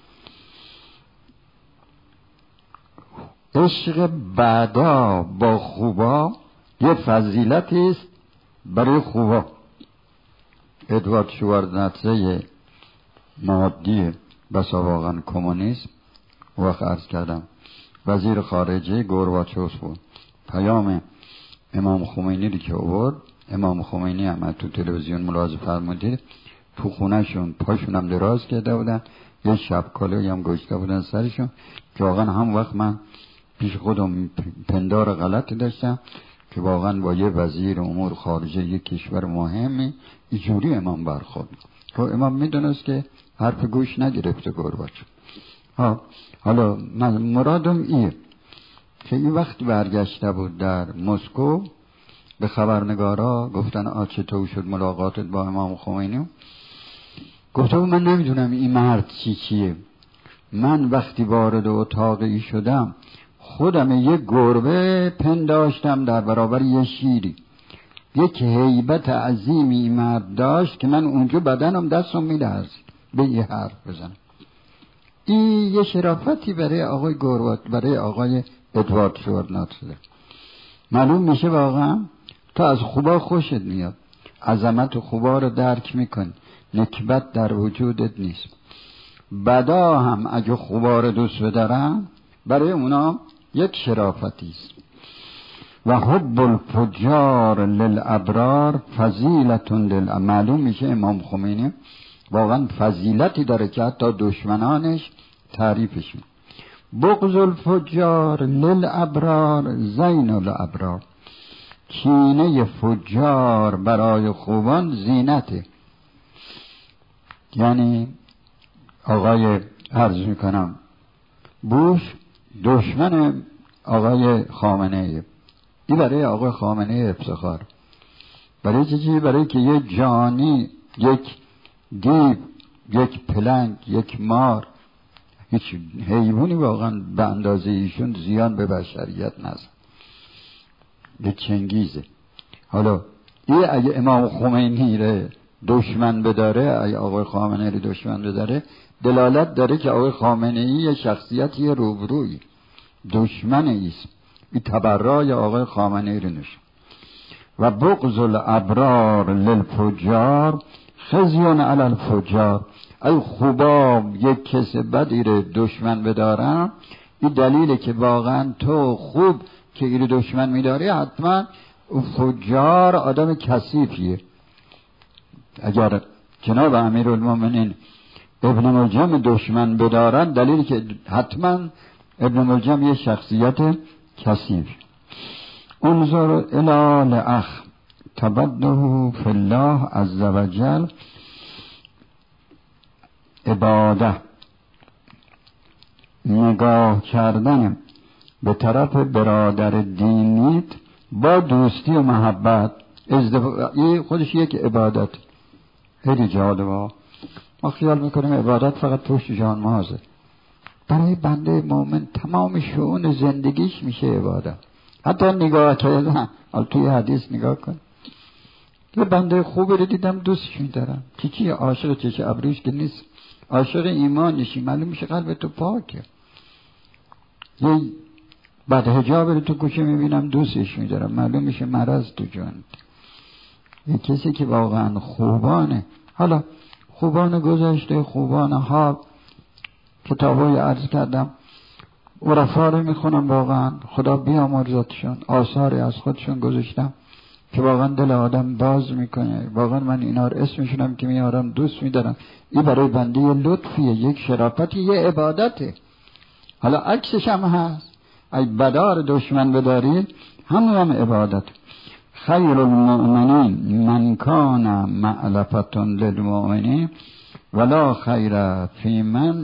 Speaker 2: عشق بعدا با خوبا یه فضیلتی است برای خوبا. ادوارد شواردناتزه مادی بسا واقعا کمونیسم وقت عرض کردم وزیر خارجه گورباچوف بود. پیام امام خمینی رو که آورد، امام خمینی هم تو تلویزیون ملاحظه فرمودید تو خونهشون پاشون هم دراز کرده بودن، یه شب کالایی هم گشته بودن سرشون که واقعا هم وقت من پیش خودم پندار غلطی داشتم که واقعا با یه وزیر امور خارجه یک کشور مهمی اینجوری امام برخورد. که امام میدونست که حرف گوش نگرفته گورباچوف. حالا من مرادم ایه که این وقت برگشته بود در مسکو به خبرنگارا گفتن چطور شد ملاقاتت با امام خمینی؟ گفته بود من نمیدونم این مرد چیه. من وقتی وارد اتاقی شدم خودم یک گربه پنداشتم در برابر یه شیری. یک هیبت عظیمی این مرد داشت که من اونجا بدنم دستم میلرزید به یه حرف بزنم. این یه شرافتی برای آقای گورباچوف، برای آقای
Speaker 1: ادوارد شورنات شده. معلوم میشه واقعا تو از خوبا خوشت میاد، عظمت خوبا رو درک میکنی، نکبت در وجودت نیست. بدا هم اگه خوبا رو دوست بدارن برای اونا یک شرافتی است. و حب الفجار للابرار فضیلت معلوم میشه امام خمینی واقعا فضیلتی داره که حتی دشمنانش تعریفش میکنه. بغض الفجار للابرار زین الابرار، کینه فجار برای خوبان زینته. یعنی آقای عرض میکنم بوش دشمن آقای خامنه ای، این برای آقای خامنه ای افتخار. برای چیزی؟ برای که یک جانی، یک دیو، یک پلنگ، یک مار، هیچ حیوانی واقعا به اندازه ایشون زیان به بشریت نزد. یک چنگیزه. حالا این اگه امام خمینی رو دشمن بداره، اگه آقای خامنه رو دشمن بداره، دلالت داره که آقای خامنه ای یه شخصیتی روبروی دشمن ایست. این تبرای آقای خامنه ای رو نشون. و بغض الابرار للفجار خزیون علی الفجار، ای خوبا یک کس بدی رو دشمن بدارن، این دلیله که واقعا تو خوب که این دشمن میداری حتما فجار آدم کثیفیه. اگر جناب امیرالمومنین ابن ملجم دشمن بدارن دلیلی که حتما ابن ملجم یه شخصیت کثیف. انظر الی اخ تبده فی الله عز وجل عباده، نگاه کردن به طرف برادر دینیت با دوستی و محبت، این خودش یک عبادت. خیلی جالبه. ما خیال میکنیم عبادت فقط پشت جان مازه. برای بنده مومن تمام شؤون زندگیش میشه عبادت. حتی نگاه کردن، توی حدیث نگاه کن، یه بنده خوبی رو دیدم دوستش میدارم، چی عاشق چش ابروش که نیست، عاشق ایمانشی، معلوم میشه قلب تو پاکه. یه بعد حجاب رو تو کوچه میبینم دوستش میدارم، معلوم میشه مرض تو جان. یه کسی که واقعا خوبانه. حالا خوبان گذشته، خوبان ها، کتابای عرض کردم عرفا رو میخونم، واقعا خدا بیامرزتشون، آثاری از خودشون گذاشتم که واقعا دل آدم باز میکنه. واقعا من اینا رو اسمشونم که میارم دوست میدارم. این برای بنده یه لطفیه، یک شرافتی، یه عبادته. حالا عکسش هم هست، ای بدار دشمن بدارید هم عبادت. خیر المؤمنین من کان معلفتن للمؤمنین ولا خیر فی من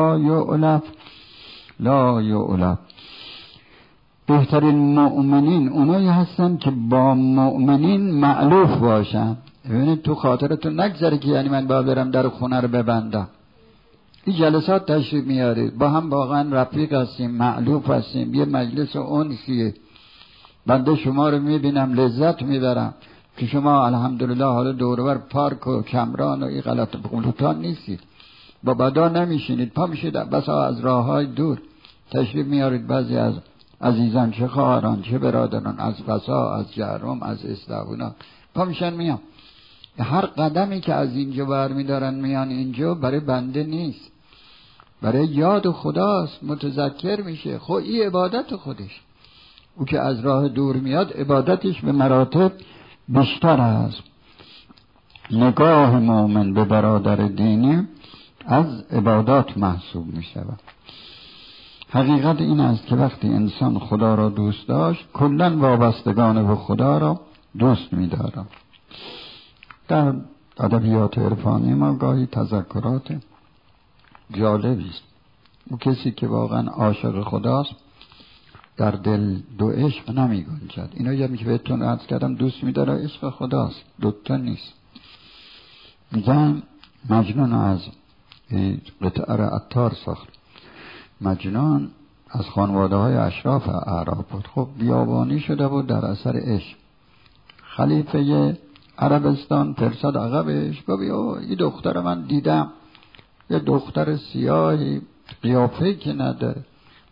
Speaker 1: لا یعلف. بهترین مؤمنین اونایی هستن که با مؤمنین معلوف باشن. ببینید تو خاطرتون نگذره که یعنی من باید برم در خونه رو ببندم. این جلسات تشریف میارید، با هم واقعا رفیق هستیم، معلوف هستیم، یه مجلس انسیه. بنده شما رو میبینم لذت میبرم که شما الحمدلله حالا دوربر پارک و کمران و این غلط غلطان نیستید، با بدا نمیشینید، پا میشید بسا از راه های دور تشریف میارید. بعضی از عزیزان، چه خواهران چه برادران، از فسا، از جهرم، از استعبونا پا میشن میان. هر قدمی که از اینجا برمیدارن میان اینجا برای بنده نیست، برای یاد خداست، متذکر میشه. خب این عبادت خودش. او که از راه دور میاد عبادتش به مراتب بیشتر است. نگاه مؤمن به برادر دینی از عبادات محسوب می شود. حقیقت این است که وقتی انسان خدا را دوست داشت کلن وابستگان به خدا را دوست می دارد. در ادبیات عرفانی ما گاهی تذکرات جالبی است. او کسی که واقعا عاشق خداست در دل دو عشق نمی گنجد. اینا یادم که بهتون عرض کردم دوست می داره، عشق خداست، دوتا نیست. میگن مجنون از قطعه را عطار ساخت. مجنون از خانواده های اشراف اعراب بود. خب بیابانی شده بود در اثر عشق. خلیفه عربستان فرستاد عقبش، گفت این دختر من دیدم، یه دختر سیاهی قیافه‌ای که نداره،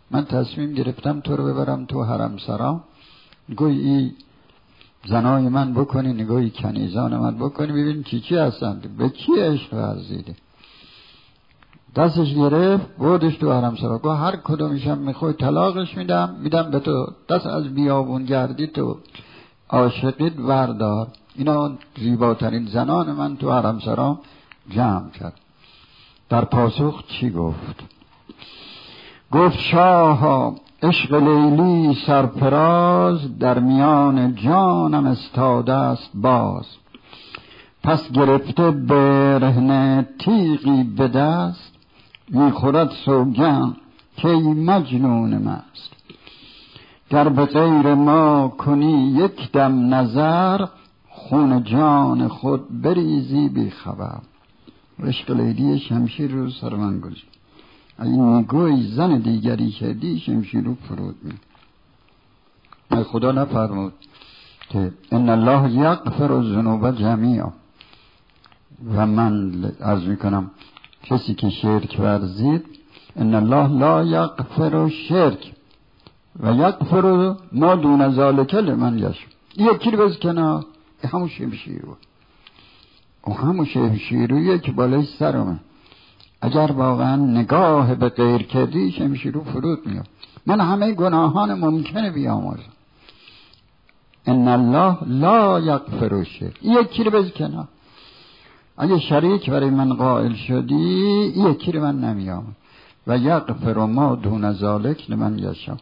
Speaker 2: من تصمیم گرفتم تو رو ببرم تو حرم سرا، گویی زنای من بکنی، نگاهی کنیزان من بکنی، ببین چی هستند، به کی عشق ورزیده. دستش گرفت بردش تو حرم سرا، گفت هر کدومشم میخوای طلاقش میدم به تو، دست از بیابون گردی تو عاشقیت وردار. اینا زیباترین زنان من تو حرم سرا جمع کرد. در پاسخ چی گفت؟ گفت شاها عشق لیلی سرفراز، در میان جانم استاده است باز. پس گرفته برهنه تیغی به دست، میخورد سوگند که ای مجنون مست. گر به غیر ما کنی یک دم نظر، خون جان خود بریزی بی خبر. عشق لیلی شمشیر رو سر من گذاشت. اگه نگوی زن دیگری کردی شمشیر رو فرود می. خدا نفرمود که ان الله یغفر الذنوب جمیعا، و من عرض میکنم کسی که شرک ورزید، ان الله لا یغفر الشرک و یغفر ما دون ذلک لمن یشاء. یکی رو بز کنار، همون شمشیر رو، همون شمشیریه که بالای سرمه، اگر واقعا نگاه به غیر کردی شمشیر رو فرود میاد. من همه گناهان ممکنه بیامرزم. ان الله لا یغفر الشرک. یکی رو بز کنار. اگه شریک برای من قائل شدی، یکی رو من نمیام. و یغفر ما دون ذلک لمن یشاء.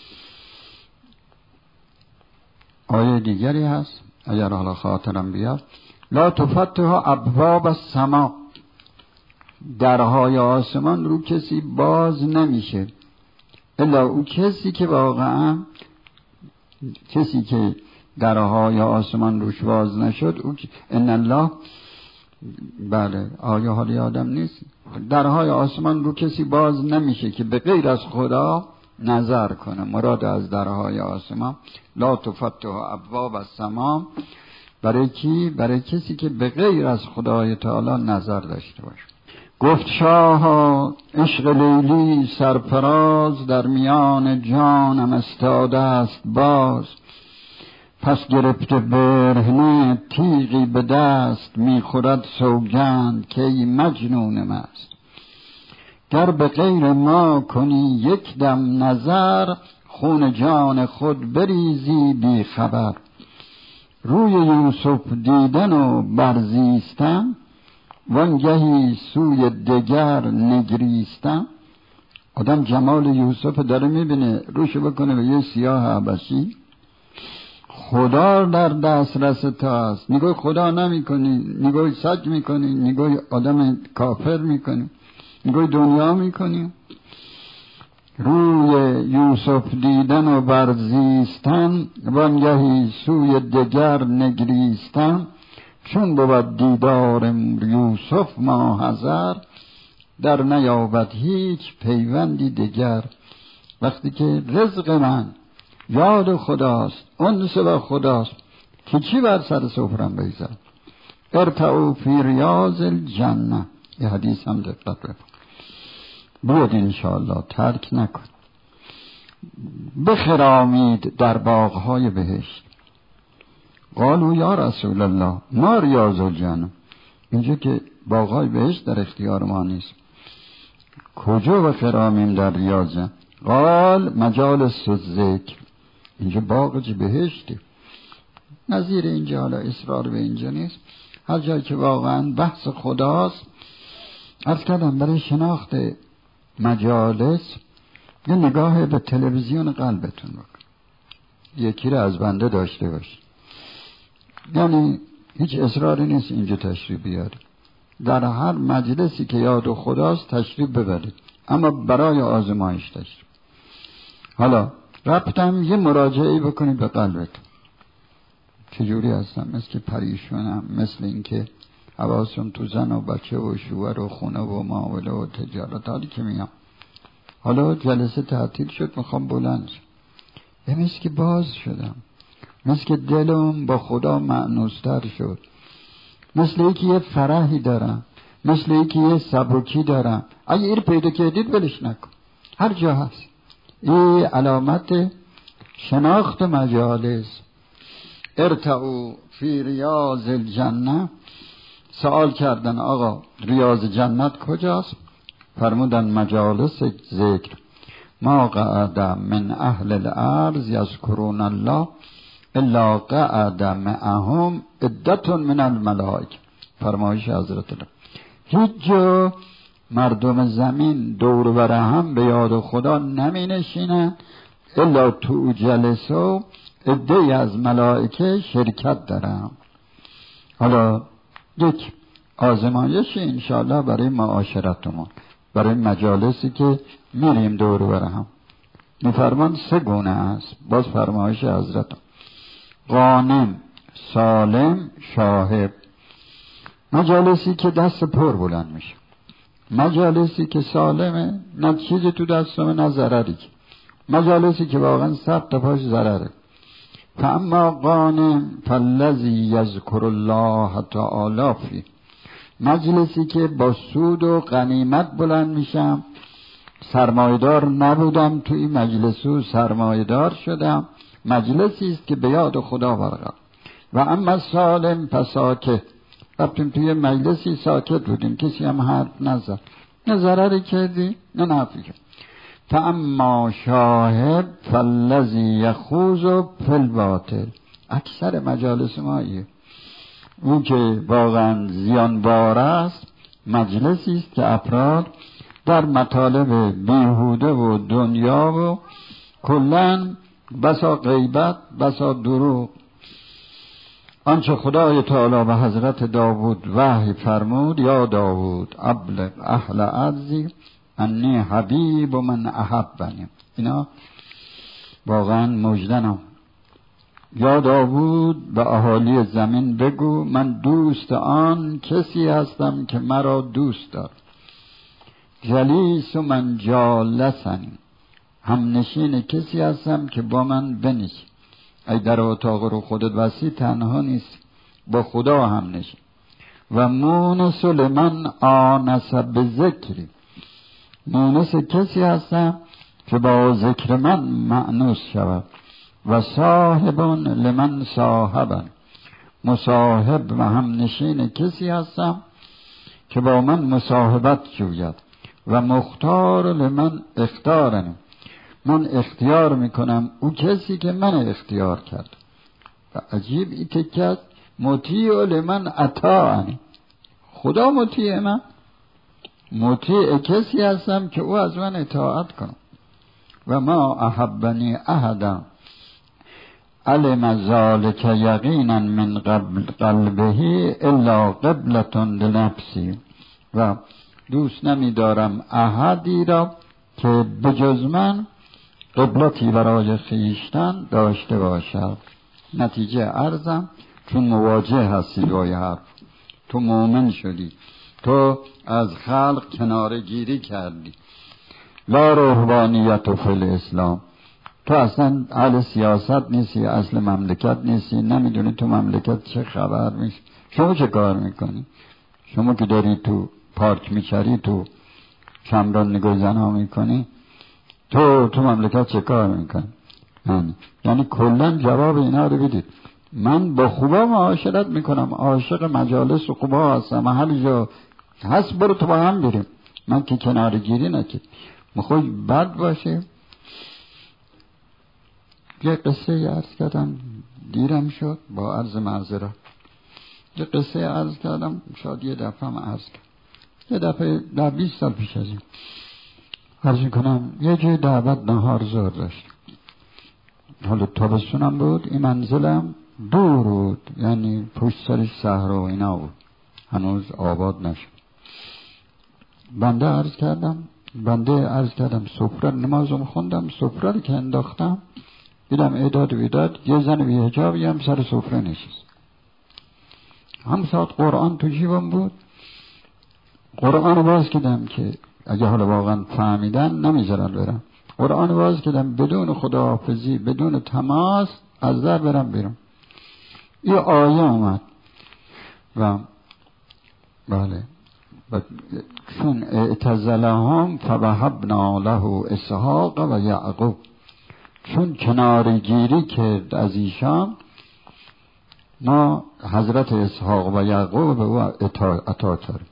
Speaker 2: آیه دیگری هست اگر حالا خاطرم بیاد، لا تفتح ابواب السما، درهای آسمان رو کسی باز نمیشه الا او کسی که واقعا، کسی که درهای آسمان روش باز نشد، او ان الله، بله آیه حالی آدم نیست، درهای آسمان رو کسی باز نمیشه که به غیر از خدا نظر کنه. مراد از درهای آسمان لا تفتح ابواب السما برای کی؟ برای کسی که به غیر از خدای تعالی نظر داشته باشه. گفت شاها عشق لیلی سرفراز، در میان جانم استاده است باز. پس گرفته برهنه تیغی به دست، میخورد سوگند که ای مجنون مست. گر به غیر ما کنی یک دم نظر، خون جان خود بریزی بی خبر. روی یوسف دیدن و برزیستن، وانگهی سوی دگر نگریستن. آدم جمال یوسف داره میبینه، روش بکنه به یه سیاه حبشی، خدا در دسترس تا است، نگاه خدا نمی کنی، نگاه سگ می کنی، نگاه آدم کافر می کنی، نگاه دنیا می کنی. روی یوسف دیدن و برزیستن، وانگهی سوی دگر نگریستن. چون بود دیدار یوسف ماحضر، در نیابد هیچ پیوندی دگر. وقتی که رزق من یاد خداست، انس با خداست، که چی بر سر سفرم بیزد. ارتعو فی ریاض الجنه، یه حدیث هم دقت بکن، بود انشاءالله ترک نکن. بخرامید در باغهای بهشت. قالوا یا رسول الله ما ریاض الجنه، اینجا که باغهای بهشت در اختیار ما نیست، کجا بخرامیم در ریاضه؟ قال مجالس الذکر، اینجا باغ بهشتی، نظیر اینجا، حالا اصرار به اینجا نیست، هر جایی که واقعا بحث خداست. عرض کردم برای شناخت مجالس یه نگاه به تلویزیون قلبتون بکن، یکی رو از بنده داشته باش، یعنی هیچ اصراری نیست اینجا تشریف بیاری، در هر مجلسی که یاد خداست تشریف ببرید، اما برای آزمایش تشریف. حالا رفتم یه مراجعه بکنی به قلبت، چجوری هستم؟ مثل که پریشونم، مثل این که حواسم تو زن و بچه و شوهر و خونه و معامله و تجارت. حالی که میام حالا جلسه تعطیل شد، میخوام بلند شد، مثل که باز شدم، مثل که دلم با خدا معنوستر شد، مثل اینکه یه فرحی دارم، مثل اینکه یه سبکی دارم. اگه این پیدا کردید ولش نکن، هر جا هست این علامت شناخت مجالس. ارتعوا فی ریاض الجنه، سوال کردن آقا ریاض جنت کجاست؟ فرمودن مجالس ذکر. ما قعد من اهل الارض یذکرون الله الا قعد معهم عدة من الملائکه. فرمایش حضرت الله. هیچ جا مردم زمین دور بر هم به یاد خدا نمی نشینن الا تو جلسه عده‌ای از ملائکه شرکت دارن. حالا یک آزمایش انشاءالله برای معاشرتمون، برای مجالسی که میریم دور بر هم. میفرمان 3 گونه است. باز فرمایش حضرت غانم، سالم، شاهد. مجالسی که دست پر بلند میشه، مجالسی که سالمه، نه چیزی تو دستمه نه ضرری، مجالسی که واقعا سر تا پاش ضرره. فاما غانم فالذی یذکر الله تعالی فی، مجلسی که با سود و غنیمت بلند میشم، سرمایدار نبودم تو این مجلس و سرمایدار شدم، مجلسی است که به یاد خدا برقرار. و اما سالم فساکت، رفتیم توی مجلسی ساکت بودیم، کسی هم حرف نزد، نه ضرری کردی نه نفعی کرد. فاما شاهد فالذی یخوض فی الباطل، اکثر مجالس ما ایه. اون که واقعا زیانبار است مجلسی است که افراد در مطالب بیهوده و دنیا و کلن بسا غیبت بسا دروغ. آنچه خدای تعالی به حضرت داوود وحی فرمود، یا داوود ابلغ اهل ارضی انی حبیب من احبنی، اینا واقعا مجدنم. یا داوود به اهالی زمین بگو من دوست آن کسی هستم که مرا دوست دارد. جلیس من جالسنی، هم نشین کسی هستم که با من بنشین. ای در اتاق رو خودت وسیع تنها نیست، با خدا هم نشین. و مونس لمن آنس به ذکری، مونس کسی هستم که با ذکر من مأنوس شود. و صاحبون لمن صاحبن، مصاحب و هم نشین کسی هستم که با من مصاحبت جوید. و مختار لمن اختارنی، من اختیار میکنم او کسی که من اختیار کرد. و عجیب ای که کس مطیع لمن اطاعنی، خدا مطیع من، مطیع کسی هستم که او از من اطاعت کنم. و ما احبنی احدا علم ذلک یقینا من قلبه الا قبلة لنفسی، و دوست نمیدارم احدی را که بجز من قبلتی برای خیشتن داشته باشد. نتیجه عرضم، چون مواجه هستی با یه حرف، تو مؤمن شدی، تو از خلق کناره گیری کردی. لا رهبانیت فی الاسلام، تو اصلا اهل سیاست نیستی، اصل مملکت نیستی، نمیدونی تو مملکت چه خبر میشه. شما چه کار میکنی؟ شما که داری تو پارک میچری، تو چمران نگاه زنها میکنی، تو مملکت چه کار میکنی؟ یعنی کلن جواب اینا رو بدید. من با خوبا معاشرت میکنم، عاشق مجالس و خوبا هستم، هر جا هست برو تو با هم بریم، من که کنار گیری نکید. مخوش بد باشه. یه قصه عرض کردم، دیرم شد، با عرض معذرت. یه قصه عرض کردم، شاید یه دفعه هم عرض کردم، یه دفعه در 20 سال پیش از این عرض میکنم. یه جای دعوت نهار زور داشت، حالا تابستونم بود، این منزلم دور بود، یعنی پشت سرش صحرا و اینا بود، هنوز آباد نشد. بنده عرض کردم سفره نمازم خوندم، سفره رو که انداختم دیدم اعداد و بیداد یه زن بی حجابی هم سر سفره نشست. هم ساعت قرآن تو جیبم بود، قرآن باز کردم که اگه حالا واقعا فهمیدن نمیذارن برم. قرآن باز کردم بدون خداحافظی، بدون تماس از در برم بیرون. یه آیه اومد و بله چون اعتزلهم فوهبنا له اسحاق و یعقوب، چون کناره گیری کرد از ایشان ما حضرت اسحاق و یعقوب به او عطا کردیم.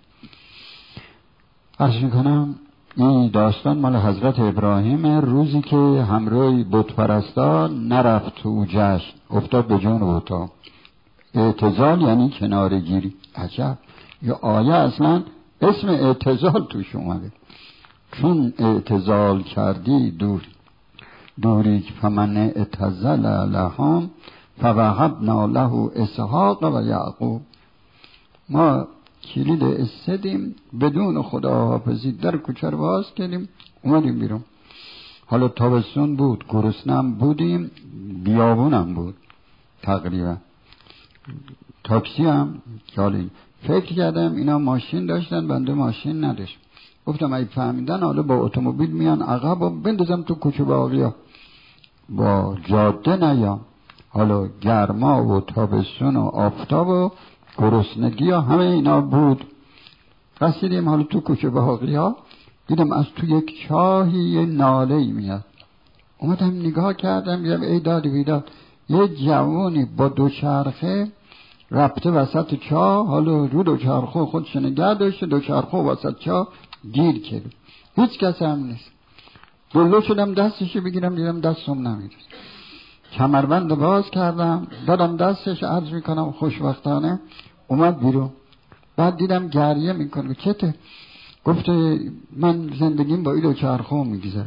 Speaker 2: عرض میکنم این داستان مال حضرت ابراهیم، روزی که همراه بت پرستا نرفت تو جشن، افتاد به جون بتا. اعتزال یعنی کناره گیری. عجب، یا آیه اصلا اسم اعتزال توش اومده. چون اعتزال کردی دوری فمن اعتزل لهم فوهبنا له اسحاق و یعقوب. ما کلید استدیم بدون خداحافظی در کوچه رو باز کردیم اومدیم بیرون. حالا تابستون بود، گرسنه‌ام بودیم، بیابونم بود تقریبا. تاکسی هم جالب. فکر کردم اینا ماشین داشتن بنده ماشین نداشت. گفتم ای فهمیدن حالا با اتومبیل میان عقب و بندازم تو کوچه باقیا، با جاده نیام. حالا گرما و تابستون و آفتاب و گرسنگی ها همه اینا بود. رسیدیم حالا تو کوچه باقیا، دیدم از تو یک چاهی یه ناله‌ای میاد. اومدم نگاه کردم، دیدم ای داد بیداد، یه جوانی با دوچرخه رفته وسط چاه. حالا رو دوچرخه خودش نگه داشته، دوچرخه وسط چاه گیر کرده، هیچ کس هم نیست. دلو شدم دستشو بگیرم، دیدم دستم نمیرسه. کمربند باز کردم دادم دستش، عرض میکنم خوشبختانه اومد بیرون. بعد دیدم گریه میکنه. چته؟ گفته من زندگیم با این دوچرخه میگذره،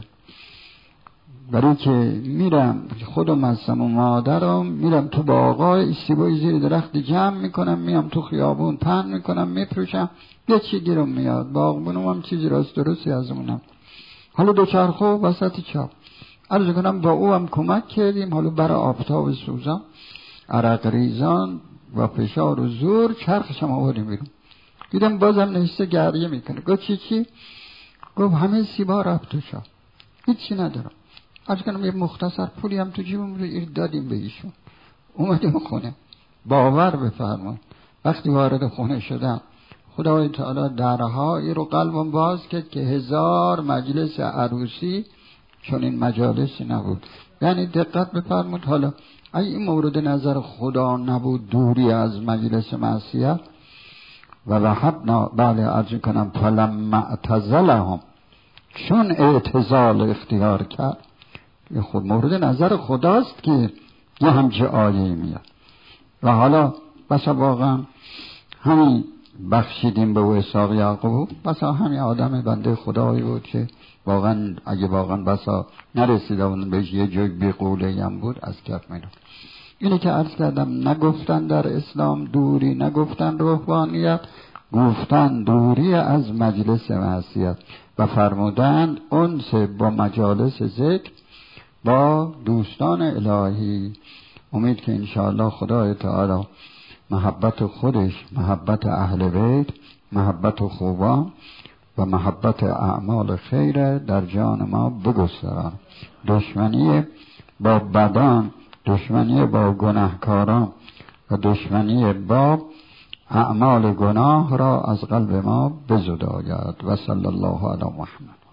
Speaker 2: برای که میرم خودم هستم و مادرم، میرم تو باغای سیبای زیر درخت جمع میکنم، میام تو خیابون پهن میکنم میفروشم، یه چی گیرم میاد، باغبونم هم چیزی راست درستی از اونم. حالا دوچرخه وسط چاه. عرض کنم با او هم کمک کردیم. حالا برای آفتاب سوزان، عرق ریزان و فشار و زور چرخش هم آوردیم بیرون. دیدم بازم نشسته گریه میکنه. گفت چی؟ گفت همه سیبا رفت تو چاه، هیچی ندارم. عرض کنم یه مختصر پولی هم تو جیبم رو دادیم به ایشون. اومدیم خونه. باور بفرمایید وقتی وارد خونه شدم خدای تعالی درهایی رو قلبم باز کرد که 1000 مجلس عروسی چون این مجالسی نبود. یعنی دقت بفرمایید، حالا اگه این مورد نظر خدا نبود، دوری از مجلس معصیت و وهبنا، بله عرض کنم فلما اعتزلهم، چون اعتزال اختیار کرد، یه خود مورد نظر خداست که یه همچه آیه میاد. و حالا بسا واقعا همین بخشیدیم به او اسحاق یعقوب، بسا همین آدم بنده خدایی بود که واقعا اگه واقعا بسا نرسیده بودن بهش یه جای بیقوله هم بود از کف میرون. اینه که عرض کردم نگفتن در اسلام دوری، نگفتن روحانیت، گفتن دوری از مجلس معصیت و فرمودن انس با مجالس ذکر با دوستان الهی. امید که انشاءالله خدای تعالی محبت خودش، محبت اهل بیت، محبت خوبان و محبت اعمال خیر در جان ما بگستران. دشمنی با بدان، دشمنی با گناهکاران و دشمنی با اعمال گناه را از قلب ما بزداید. و صلی الله علی محمد.